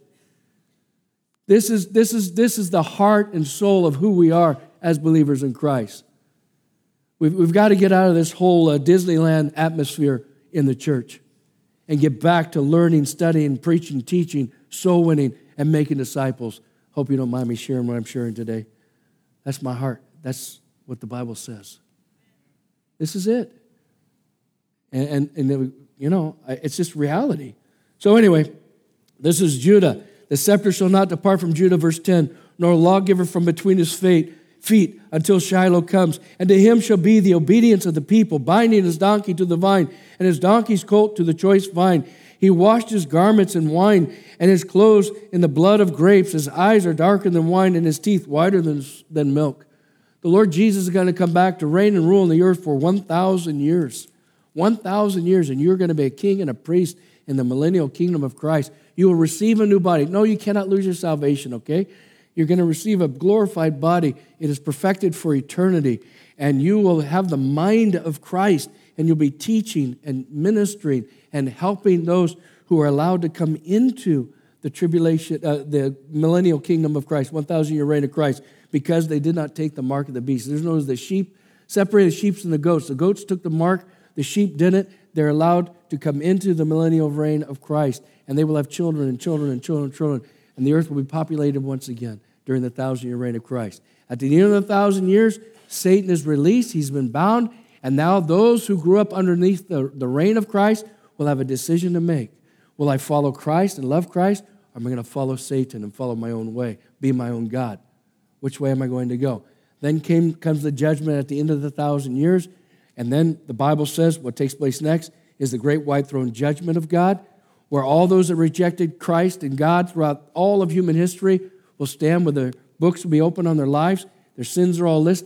This is, this is, this is the heart and soul of who we are as believers in Christ. We've, we've got to get out of this whole uh, Disneyland atmosphere in the church and get back to learning, studying, preaching, teaching, soul winning, and making disciples. Hope you don't mind me sharing what I'm sharing today. That's my heart. That's what the Bible says. This is it. And, and, and you know, it's just reality. So anyway, this is Judah. The scepter shall not depart from Judah, verse ten, nor a lawgiver from between his feet, feet until Shiloh comes. And to him shall be the obedience of the people, binding his donkey to the vine, and his donkey's colt to the choice vine. He washed his garments in wine, and his clothes in the blood of grapes. His eyes are darker than wine, and his teeth whiter than, than milk. The Lord Jesus is going to come back to reign and rule on the earth for one thousand years. one thousand years, and you're going to be a king and a priest in the millennial kingdom of Christ. You will receive a new body. No, you cannot lose your salvation, okay? You're going to receive a glorified body. It is perfected for eternity, and you will have the mind of Christ, and you'll be teaching and ministering and helping those who are allowed to come into the tribulation, uh, the millennial kingdom of Christ, one thousand year reign of Christ, because they did not take the mark of the beast. There's no the sheep, separated sheep from the goats. The goats took the mark, the sheep didn't. They're allowed to come into the millennial reign of Christ, and they will have children and children and children and children, and the earth will be populated once again during the thousand-year reign of Christ. At the end of the thousand years, Satan is released. He's been bound, and now those who grew up underneath the, the reign of Christ will have a decision to make. Will I follow Christ and love Christ, or am I going to follow Satan and follow my own way, be my own God? Which way am I going to go? Then came, comes the judgment at the end of the thousand years, and then the Bible says what takes place next is the great white throne judgment of God, where all those that rejected Christ and God throughout all of human history will stand, where their books will be open on their lives. Their sins are all listed,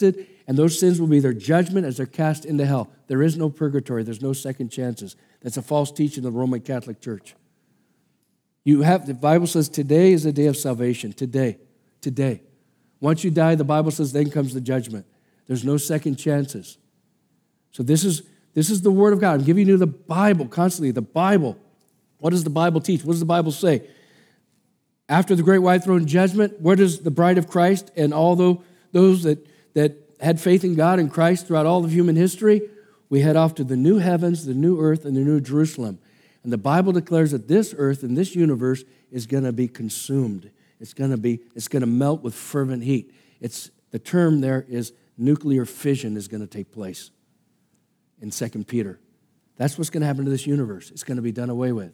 and those sins will be their judgment as they're cast into hell. There is no purgatory. There's no second chances. That's a false teaching of the Roman Catholic Church. You have, the Bible says today is the day of salvation. Today. Today. Once you die, the Bible says then comes the judgment. There's no second chances. So this is, this is the Word of God. I'm giving you the Bible constantly. The Bible. What does the Bible teach? What does the Bible say? After the great white throne judgment, where does the bride of Christ and all those that, that had faith in God and Christ throughout all of human history, we head off to the new heavens, the new earth, and the new Jerusalem. And the Bible declares that this earth and this universe is going to be consumed. It's going to be, it's going to melt with fervent heat. It's, the term there is nuclear fission is going to take place in Second Peter. That's what's going to happen to this universe. It's going to be done away with.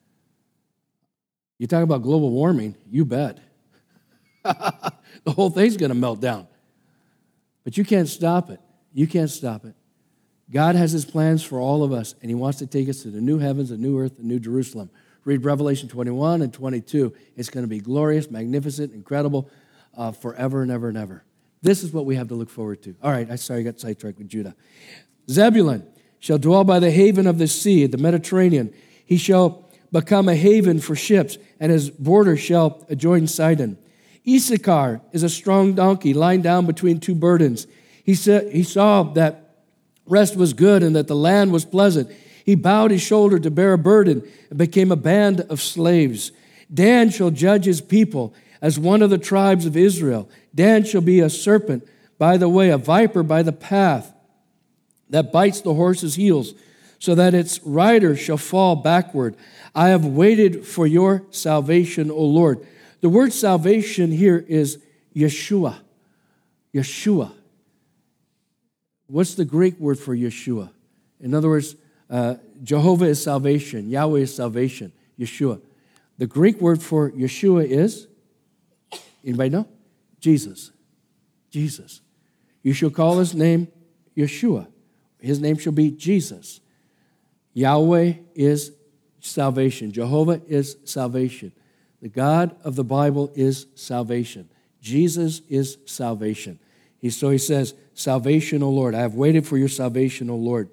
You talk about global warming, you bet. The whole thing's going to melt down. But you can't stop it. You can't stop it. God has his plans for all of us, and he wants to take us to the new heavens, the new earth, the new Jerusalem. Read Revelation twenty-one and twenty-two. It's going to be glorious, magnificent, incredible, uh, forever and ever and ever. This is what we have to look forward to. All right, I'm sorry I got sidetracked with Judah. Zebulun shall dwell by the haven of the sea, the Mediterranean. He shall become a haven for ships, and his border shall adjoin Sidon. Issachar is a strong donkey lying down between two burdens. He said he saw that rest was good and that the land was pleasant. He bowed his shoulder to bear a burden and became a band of slaves. Dan shall judge his people as one of the tribes of Israel. Dan shall be a serpent by the way, a viper by the path that bites the horse's heels, so that its rider shall fall backward. I have waited for your salvation, O Lord. The word salvation here is Yeshua. Yeshua. What's the Greek word for Yeshua? In other words, uh, Jehovah is salvation. Yahweh is salvation. Yeshua. The Greek word for Yeshua is, anybody know? Jesus. Jesus. You shall call his name Yeshua. His name shall be Jesus. Yahweh is salvation. Jehovah is salvation. The God of the Bible is salvation. Jesus is salvation. He, so he says, salvation, O Lord. I have waited for your salvation, O Lord.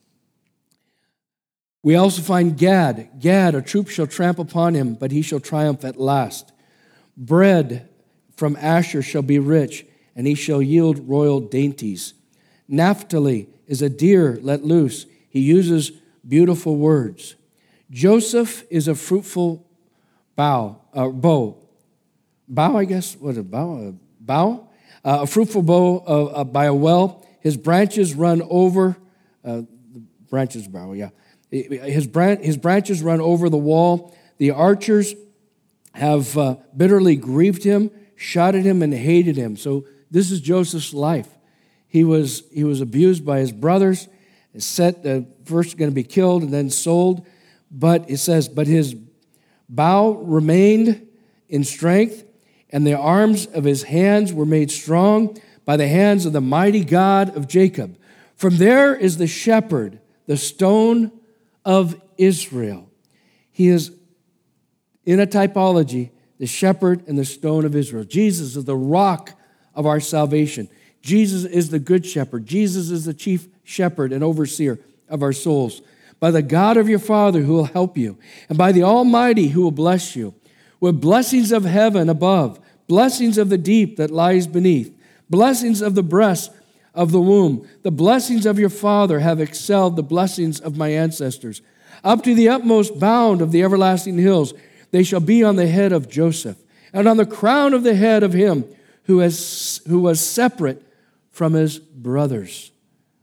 We also find Gad. Gad, a troop shall tramp upon him, but he shall triumph at last. Bread from Asher shall be rich, and he shall yield royal dainties. Naphtali is a deer let loose. He uses beautiful words. Joseph is a fruitful bough, uh, bow. Bow, I guess, what is it, bow? A bow? Uh, a fruitful bow uh, uh, by a well. His branches run over, uh, the branches bow, yeah. His, bran- his branches run over the wall. The archers have uh, bitterly grieved him, shot at him, and hated him. So this is Joseph's life. He was, he was abused by his brothers, set, uh, first going to be killed and then sold. But it says, but his bow remained in strength, and the arms of his hands were made strong by the hands of the mighty God of Jacob. From there is the shepherd, the stone of Israel. He is, in a typology, the shepherd and the stone of Israel. Jesus is the rock of our salvation. Jesus is the good shepherd. Jesus is the chief shepherd and overseer of our souls. By the God of your Father who will help you, and by the Almighty who will bless you, with blessings of heaven above, blessings of the deep that lies beneath, blessings of the breast of the womb. The blessings of your father have excelled the blessings of my ancestors. Up to the utmost bound of the everlasting hills, they shall be on the head of Joseph, and on the crown of the head of him who, has, who was separate from his brothers.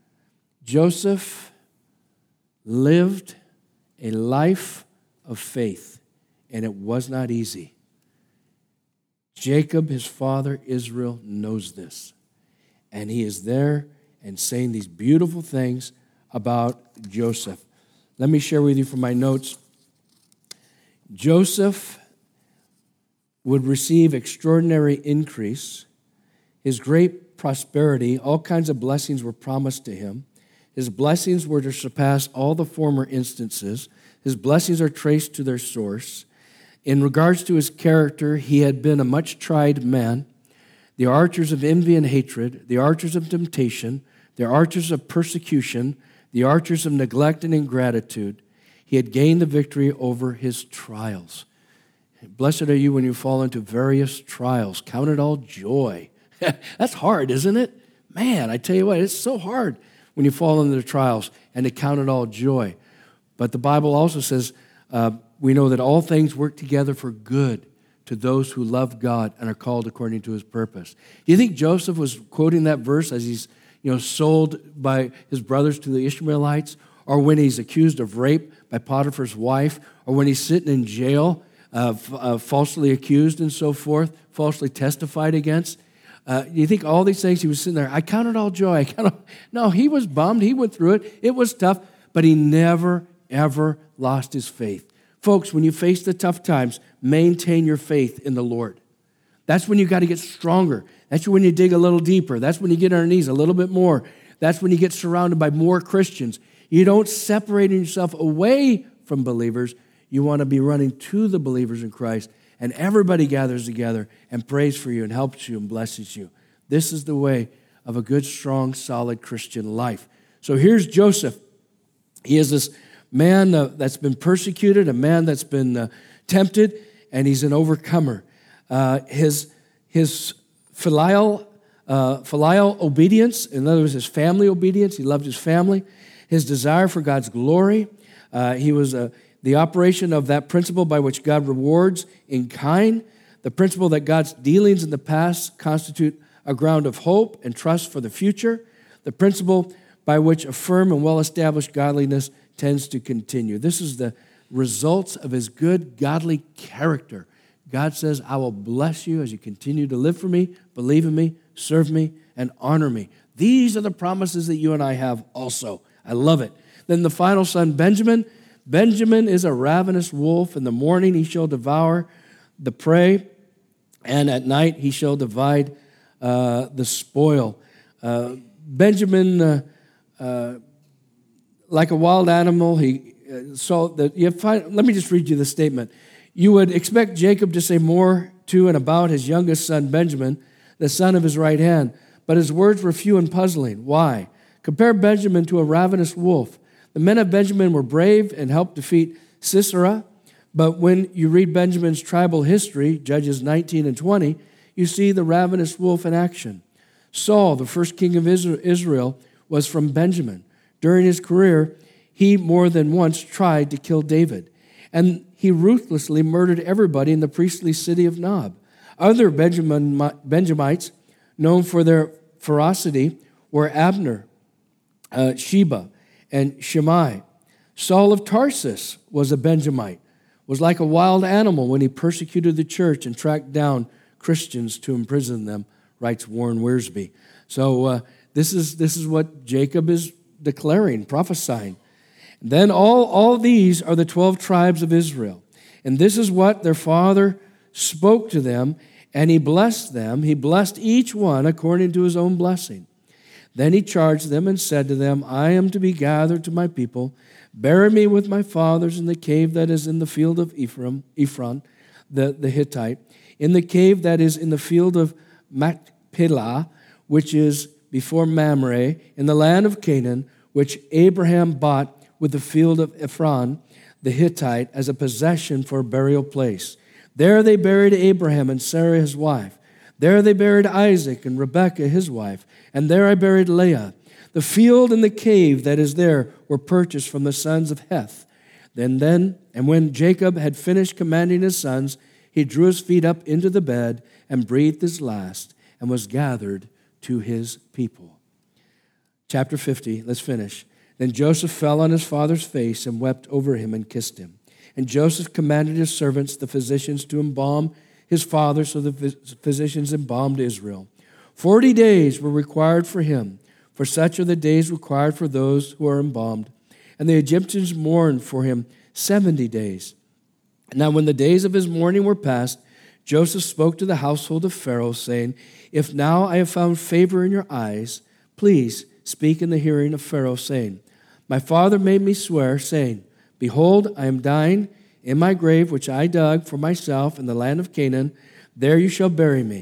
Joseph lived a life of faith, and it was not easy. Jacob, his father, Israel, knows this. And he is there and saying these beautiful things about Joseph. Let me share with you from my notes. Joseph would receive extraordinary increase. His great prosperity, all kinds of blessings were promised to him. His blessings were to surpass all the former instances. His blessings are traced to their source. In regards to his character, he had been a much tried man. the archers of envy and hatred, the archers of temptation, the archers of persecution, the archers of neglect and ingratitude. He had gained the victory over his trials. Blessed are you when you fall into various trials. Count it all joy. That's hard, isn't it? Man, I tell you what, it's so hard when you fall into the trials and to count it all joy. But the Bible also says, uh, we know that all things work together for good to those who love God and are called according to his purpose. Do you think Joseph was quoting that verse as he's you know, sold by his brothers to the Ishmaelites, or when he's accused of rape by Potiphar's wife, or when he's sitting in jail, uh, f- uh, falsely accused and so forth, falsely testified against? Uh, you think all these things, he was sitting there, I count it all joy. I count it. No, he was bummed. He went through it. It was tough, but he never, ever lost his faith. Folks, when you face the tough times, maintain your faith in the Lord. That's when you got to get stronger. That's when you dig a little deeper. That's when you get on your knees a little bit more. That's when you get surrounded by more Christians. You don't separate yourself away from believers. You want to be running to the believers in Christ, and everybody gathers together and prays for you and helps you and blesses you. This is the way of a good, strong, solid Christian life. So here's Joseph. He is this man uh, that's been persecuted, a man that's been uh, tempted, and he's an overcomer. Uh, his his filial, uh, filial obedience, in other words, his family obedience, he loved his family, his desire for God's glory. Uh, he was uh, the operation of that principle by which God rewards in kind, the principle that God's dealings in the past constitute a ground of hope and trust for the future, the principle by which a firm and well-established godliness tends to continue. This is the results of his good, godly character. God says, I will bless you as you continue to live for me, believe in me, serve me, and honor me. These are the promises that you and I have also. I love it. Then the final son, Benjamin. Benjamin is a ravenous wolf. In the morning he shall devour the prey, and at night he shall divide uh, the spoil. Uh, Benjamin, uh, uh, like a wild animal, he uh, saw that. You find, let me just read you the statement. You would expect Jacob to say more to and about his youngest son, Benjamin, the son of his right hand, but his words were few and puzzling. Why? Compare Benjamin to a ravenous wolf. The men of Benjamin were brave and helped defeat Sisera, but when you read Benjamin's tribal history, Judges nineteen and twenty, you see the ravenous wolf in action. Saul, the first king of Israel, was from Benjamin. During his career, he more than once tried to kill David, and he ruthlessly murdered everybody in the priestly city of Nob. Other Benjamin, Benjamites, known for their ferocity, were Abner, uh, Sheba, and Shimei. Saul of Tarsus was a Benjamite, was like a wild animal when he persecuted the church and tracked down Christians to imprison them, writes Warren Wiersbe. So uh, this is this is what Jacob is declaring, prophesying. Then all, all these are the twelve tribes of Israel. And this is what their father spoke to them, and he blessed them. He blessed each one according to his own blessing. Then he charged them and said to them, I am to be gathered to my people. Bury me with my fathers in the cave that is in the field of Ephraim, Ephron, the, the Hittite, in the cave that is in the field of Machpelah, which is before Mamre, in the land of Canaan, which Abraham bought with the field of Ephron, the Hittite, as a possession for a burial place. There they buried Abraham and Sarah his wife. There they buried Isaac and Rebekah his wife. And there I buried Leah. The field and the cave that is there were purchased from the sons of Heth. Then, then, and when Jacob had finished commanding his sons, he drew his feet up into the bed and breathed his last and was gathered to his people. Chapter fifty, let's finish. Then Joseph fell on his father's face and wept over him and kissed him. And Joseph commanded his servants, the physicians, to embalm his father, so the physicians embalmed Israel. Forty days were required for him, for such are the days required for those who are embalmed. And the Egyptians mourned for him seventy days. Now when the days of his mourning were past, Joseph spoke to the household of Pharaoh, saying, If now I have found favor in your eyes, please speak in the hearing of Pharaoh, saying, My father made me swear, saying, Behold, I am dying in my grave, which I dug for myself in the land of Canaan. There you shall bury me.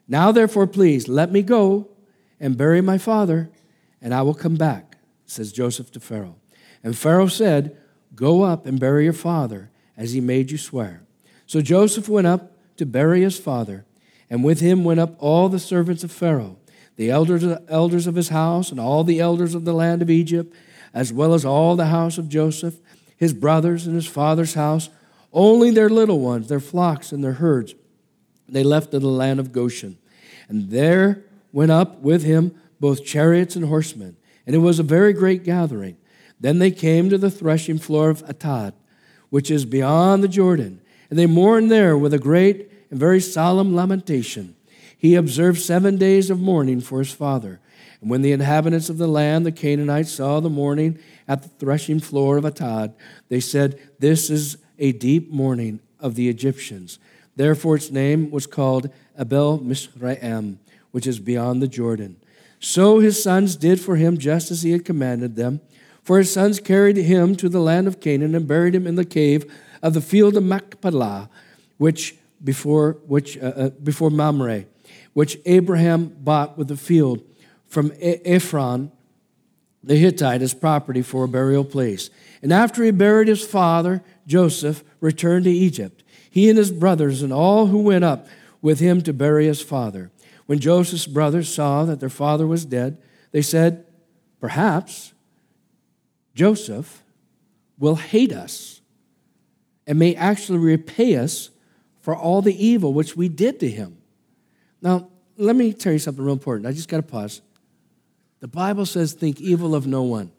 Now therefore, please, let me go and bury my father, and I will come back, says Joseph to Pharaoh. And Pharaoh said, go up and bury your father, as he made you swear. So Joseph went up to bury his father, and with him went up all the servants of Pharaoh, the elders, elders of his house, and all the elders of the land of Egypt, as well as all the house of Joseph, his brothers and his father's house, only their little ones, their flocks and their herds, they left in the land of Goshen. And there went up with him both chariots and horsemen, and it was a very great gathering. Then they came to the threshing floor of Atad, which is beyond the Jordan, and they mourned there with a great and very solemn lamentation. He observed seven days of mourning for his father. And when the inhabitants of the land, the Canaanites, saw the mourning at the threshing floor of Atad, they said, this is a deep mourning of the Egyptians. Therefore its name was called Abel Mizraim, which is beyond the Jordan. So his sons did for him just as he had commanded them. For his sons carried him to the land of Canaan and buried him in the cave of the field of Machpelah, which before which uh, uh, before Mamre, which Abraham bought with the field from Ephron the Hittite as property for a burial place. And after he buried his father, Joseph returned to Egypt, he and his brothers and all who went up with him to bury his father. When Joseph's brothers saw that their father was dead, they said, perhaps Joseph will hate us and may actually repay us for all the evil which we did to him. Now, let me tell you something real important. I just got to pause. The Bible says, think evil of no one.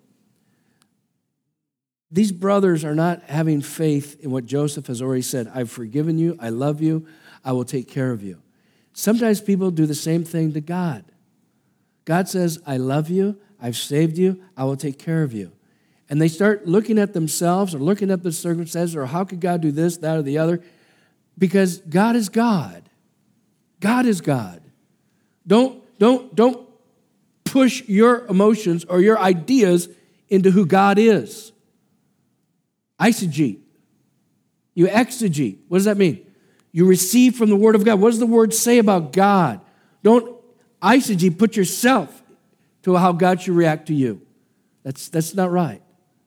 These brothers are not having faith in what Joseph has already said. I've forgiven you. I love you. I will take care of you. Sometimes people do the same thing to God. God says, I love you. I've saved you. I will take care of you. And they start looking at themselves or looking at the circumstances or how could God do this, that, or the other? Because God is God. God is God. Don't, don't, don't push your emotions or your ideas into who God is. Eisegete. You exegete. What does that mean? You receive from the Word of God. What does the Word say about God? Don't eisegete, put yourself to how God should react to you. That's, that's not right.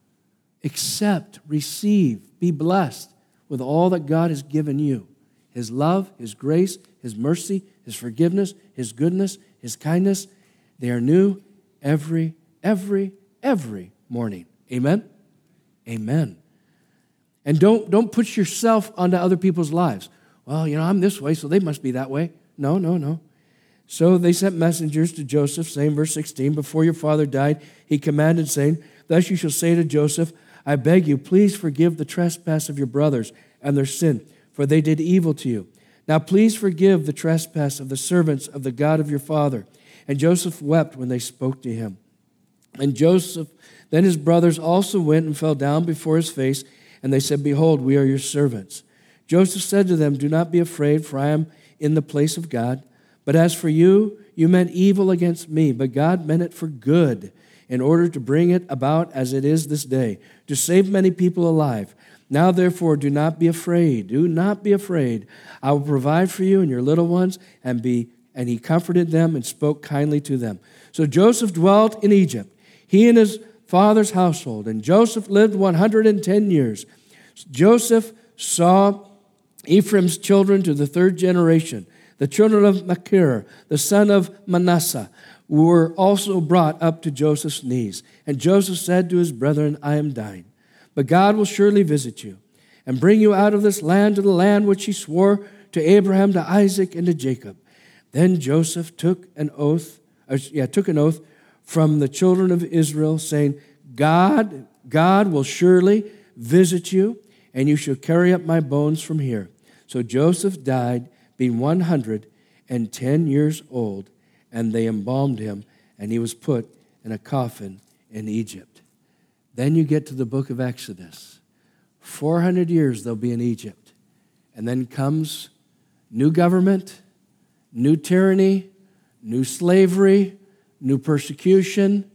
Accept, receive, be blessed with all that God has given you. His love, His grace, His mercy, His forgiveness, His goodness, His kindness. They are new every, every, every morning. Amen? Amen. And don't, don't put yourself onto other people's lives. Well, you know, I'm this way, so they must be that way. No, no, no. So they sent messengers to Joseph, saying, verse sixteen, before your father died, he commanded, saying, thus you shall say to Joseph, I beg you, please forgive the trespass of your brothers and their sin, for they did evil to you. Now please forgive the trespass of the servants of the God of your father. And Joseph wept when they spoke to him. And Joseph, then his brothers also went and fell down before his face, and they said, behold, we are your servants. Joseph said to them, do not be afraid, for I am in the place of God. But as for you, you meant evil against me, but God meant it for good, in order to bring it about as it is this day, to save many people alive. Now, therefore, do not be afraid. Do not be afraid. I will provide for you and your little ones, and be. And he comforted them and spoke kindly to them. So Joseph dwelt in Egypt, he and his father's household, and Joseph lived one hundred ten years. Joseph saw Ephraim's children to the third generation. The children of Machir, the son of Manasseh, were also brought up to Joseph's knees. And Joseph said to his brethren, I am dying, but God will surely visit you and bring you out of this land to the land which he swore to Abraham, to Isaac, and to Jacob. Then Joseph took an oath, uh, yeah, took an oath from the children of Israel, saying, God, God will surely visit you, and you shall carry up my bones from here. So Joseph died, being one hundred ten years old, and they embalmed him, and he was put in a coffin in Egypt. Then you get to the book of Exodus. four hundred years they'll be in Egypt. And then comes new government, new tyranny, new slavery, new persecution.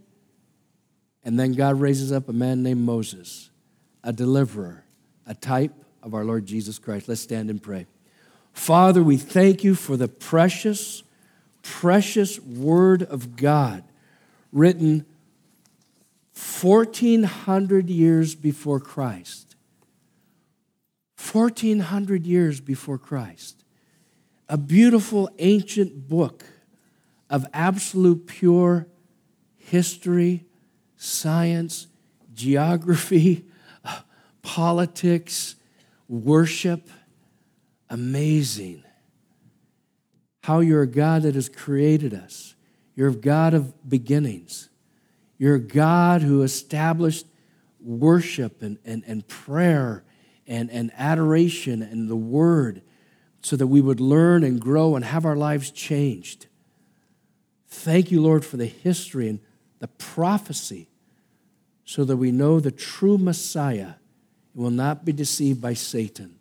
And then God raises up a man named Moses, a deliverer, a type of our Lord Jesus Christ. Let's stand and pray. Father, we thank you for the precious, precious Word of God, written fourteen hundred years before Christ. fourteen hundred years before Christ. A beautiful ancient book of absolute pure history, science, geography, politics, worship. Amazing how you're a God that has created us. You're a God of beginnings. You're a God who established worship and, and, and prayer and, and adoration and the Word so that we would learn and grow and have our lives changed. Thank you, Lord, for the history and the prophecy so that we know the true Messiah and will not be deceived by Satan.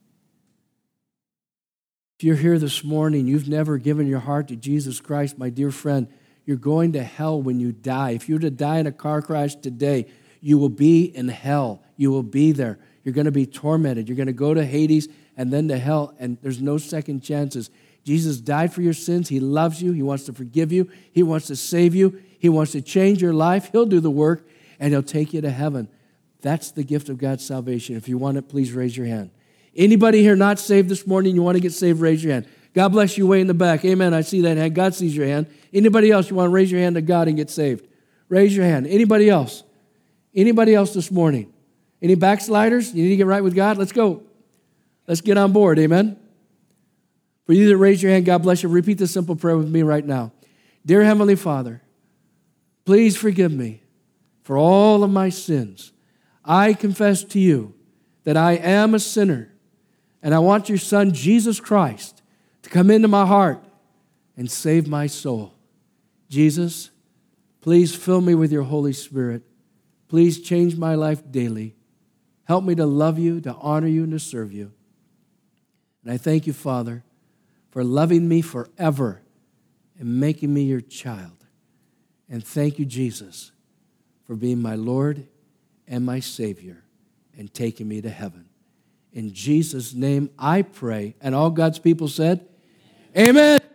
If you're here this morning, you've never given your heart to Jesus Christ, my dear friend, you're going to hell when you die. If you were to die in a car crash today, you will be in hell. You will be there. You're going to be tormented. You're going to go to Hades and then to hell, and there's no second chances. Jesus died for your sins. He loves you. He wants to forgive you. He wants to save you. He wants to change your life. He'll do the work, and He'll take you to heaven. That's the gift of God's salvation. If you want it, please raise your hand. Anybody here not saved this morning, you want to get saved, raise your hand. God bless you way in the back. Amen. I see that hand. God sees your hand. Anybody else, you want to raise your hand to God and get saved? Raise your hand. Anybody else? Anybody else this morning? Any backsliders? You need to get right with God? Let's go. Let's get on board. Amen. For you that raise your hand, God bless you. Repeat this simple prayer with me right now. Dear Heavenly Father, please forgive me for all of my sins. I confess to you that I am a sinner, and I want your Son, Jesus Christ, to come into my heart and save my soul. Jesus, please fill me with your Holy Spirit. Please change my life daily. Help me to love you, to honor you, and to serve you. And I thank you, Father, for loving me forever and making me your child. And thank you, Jesus, for being my Lord and my Savior and taking me to heaven. In Jesus' name I pray. And all God's people said, amen.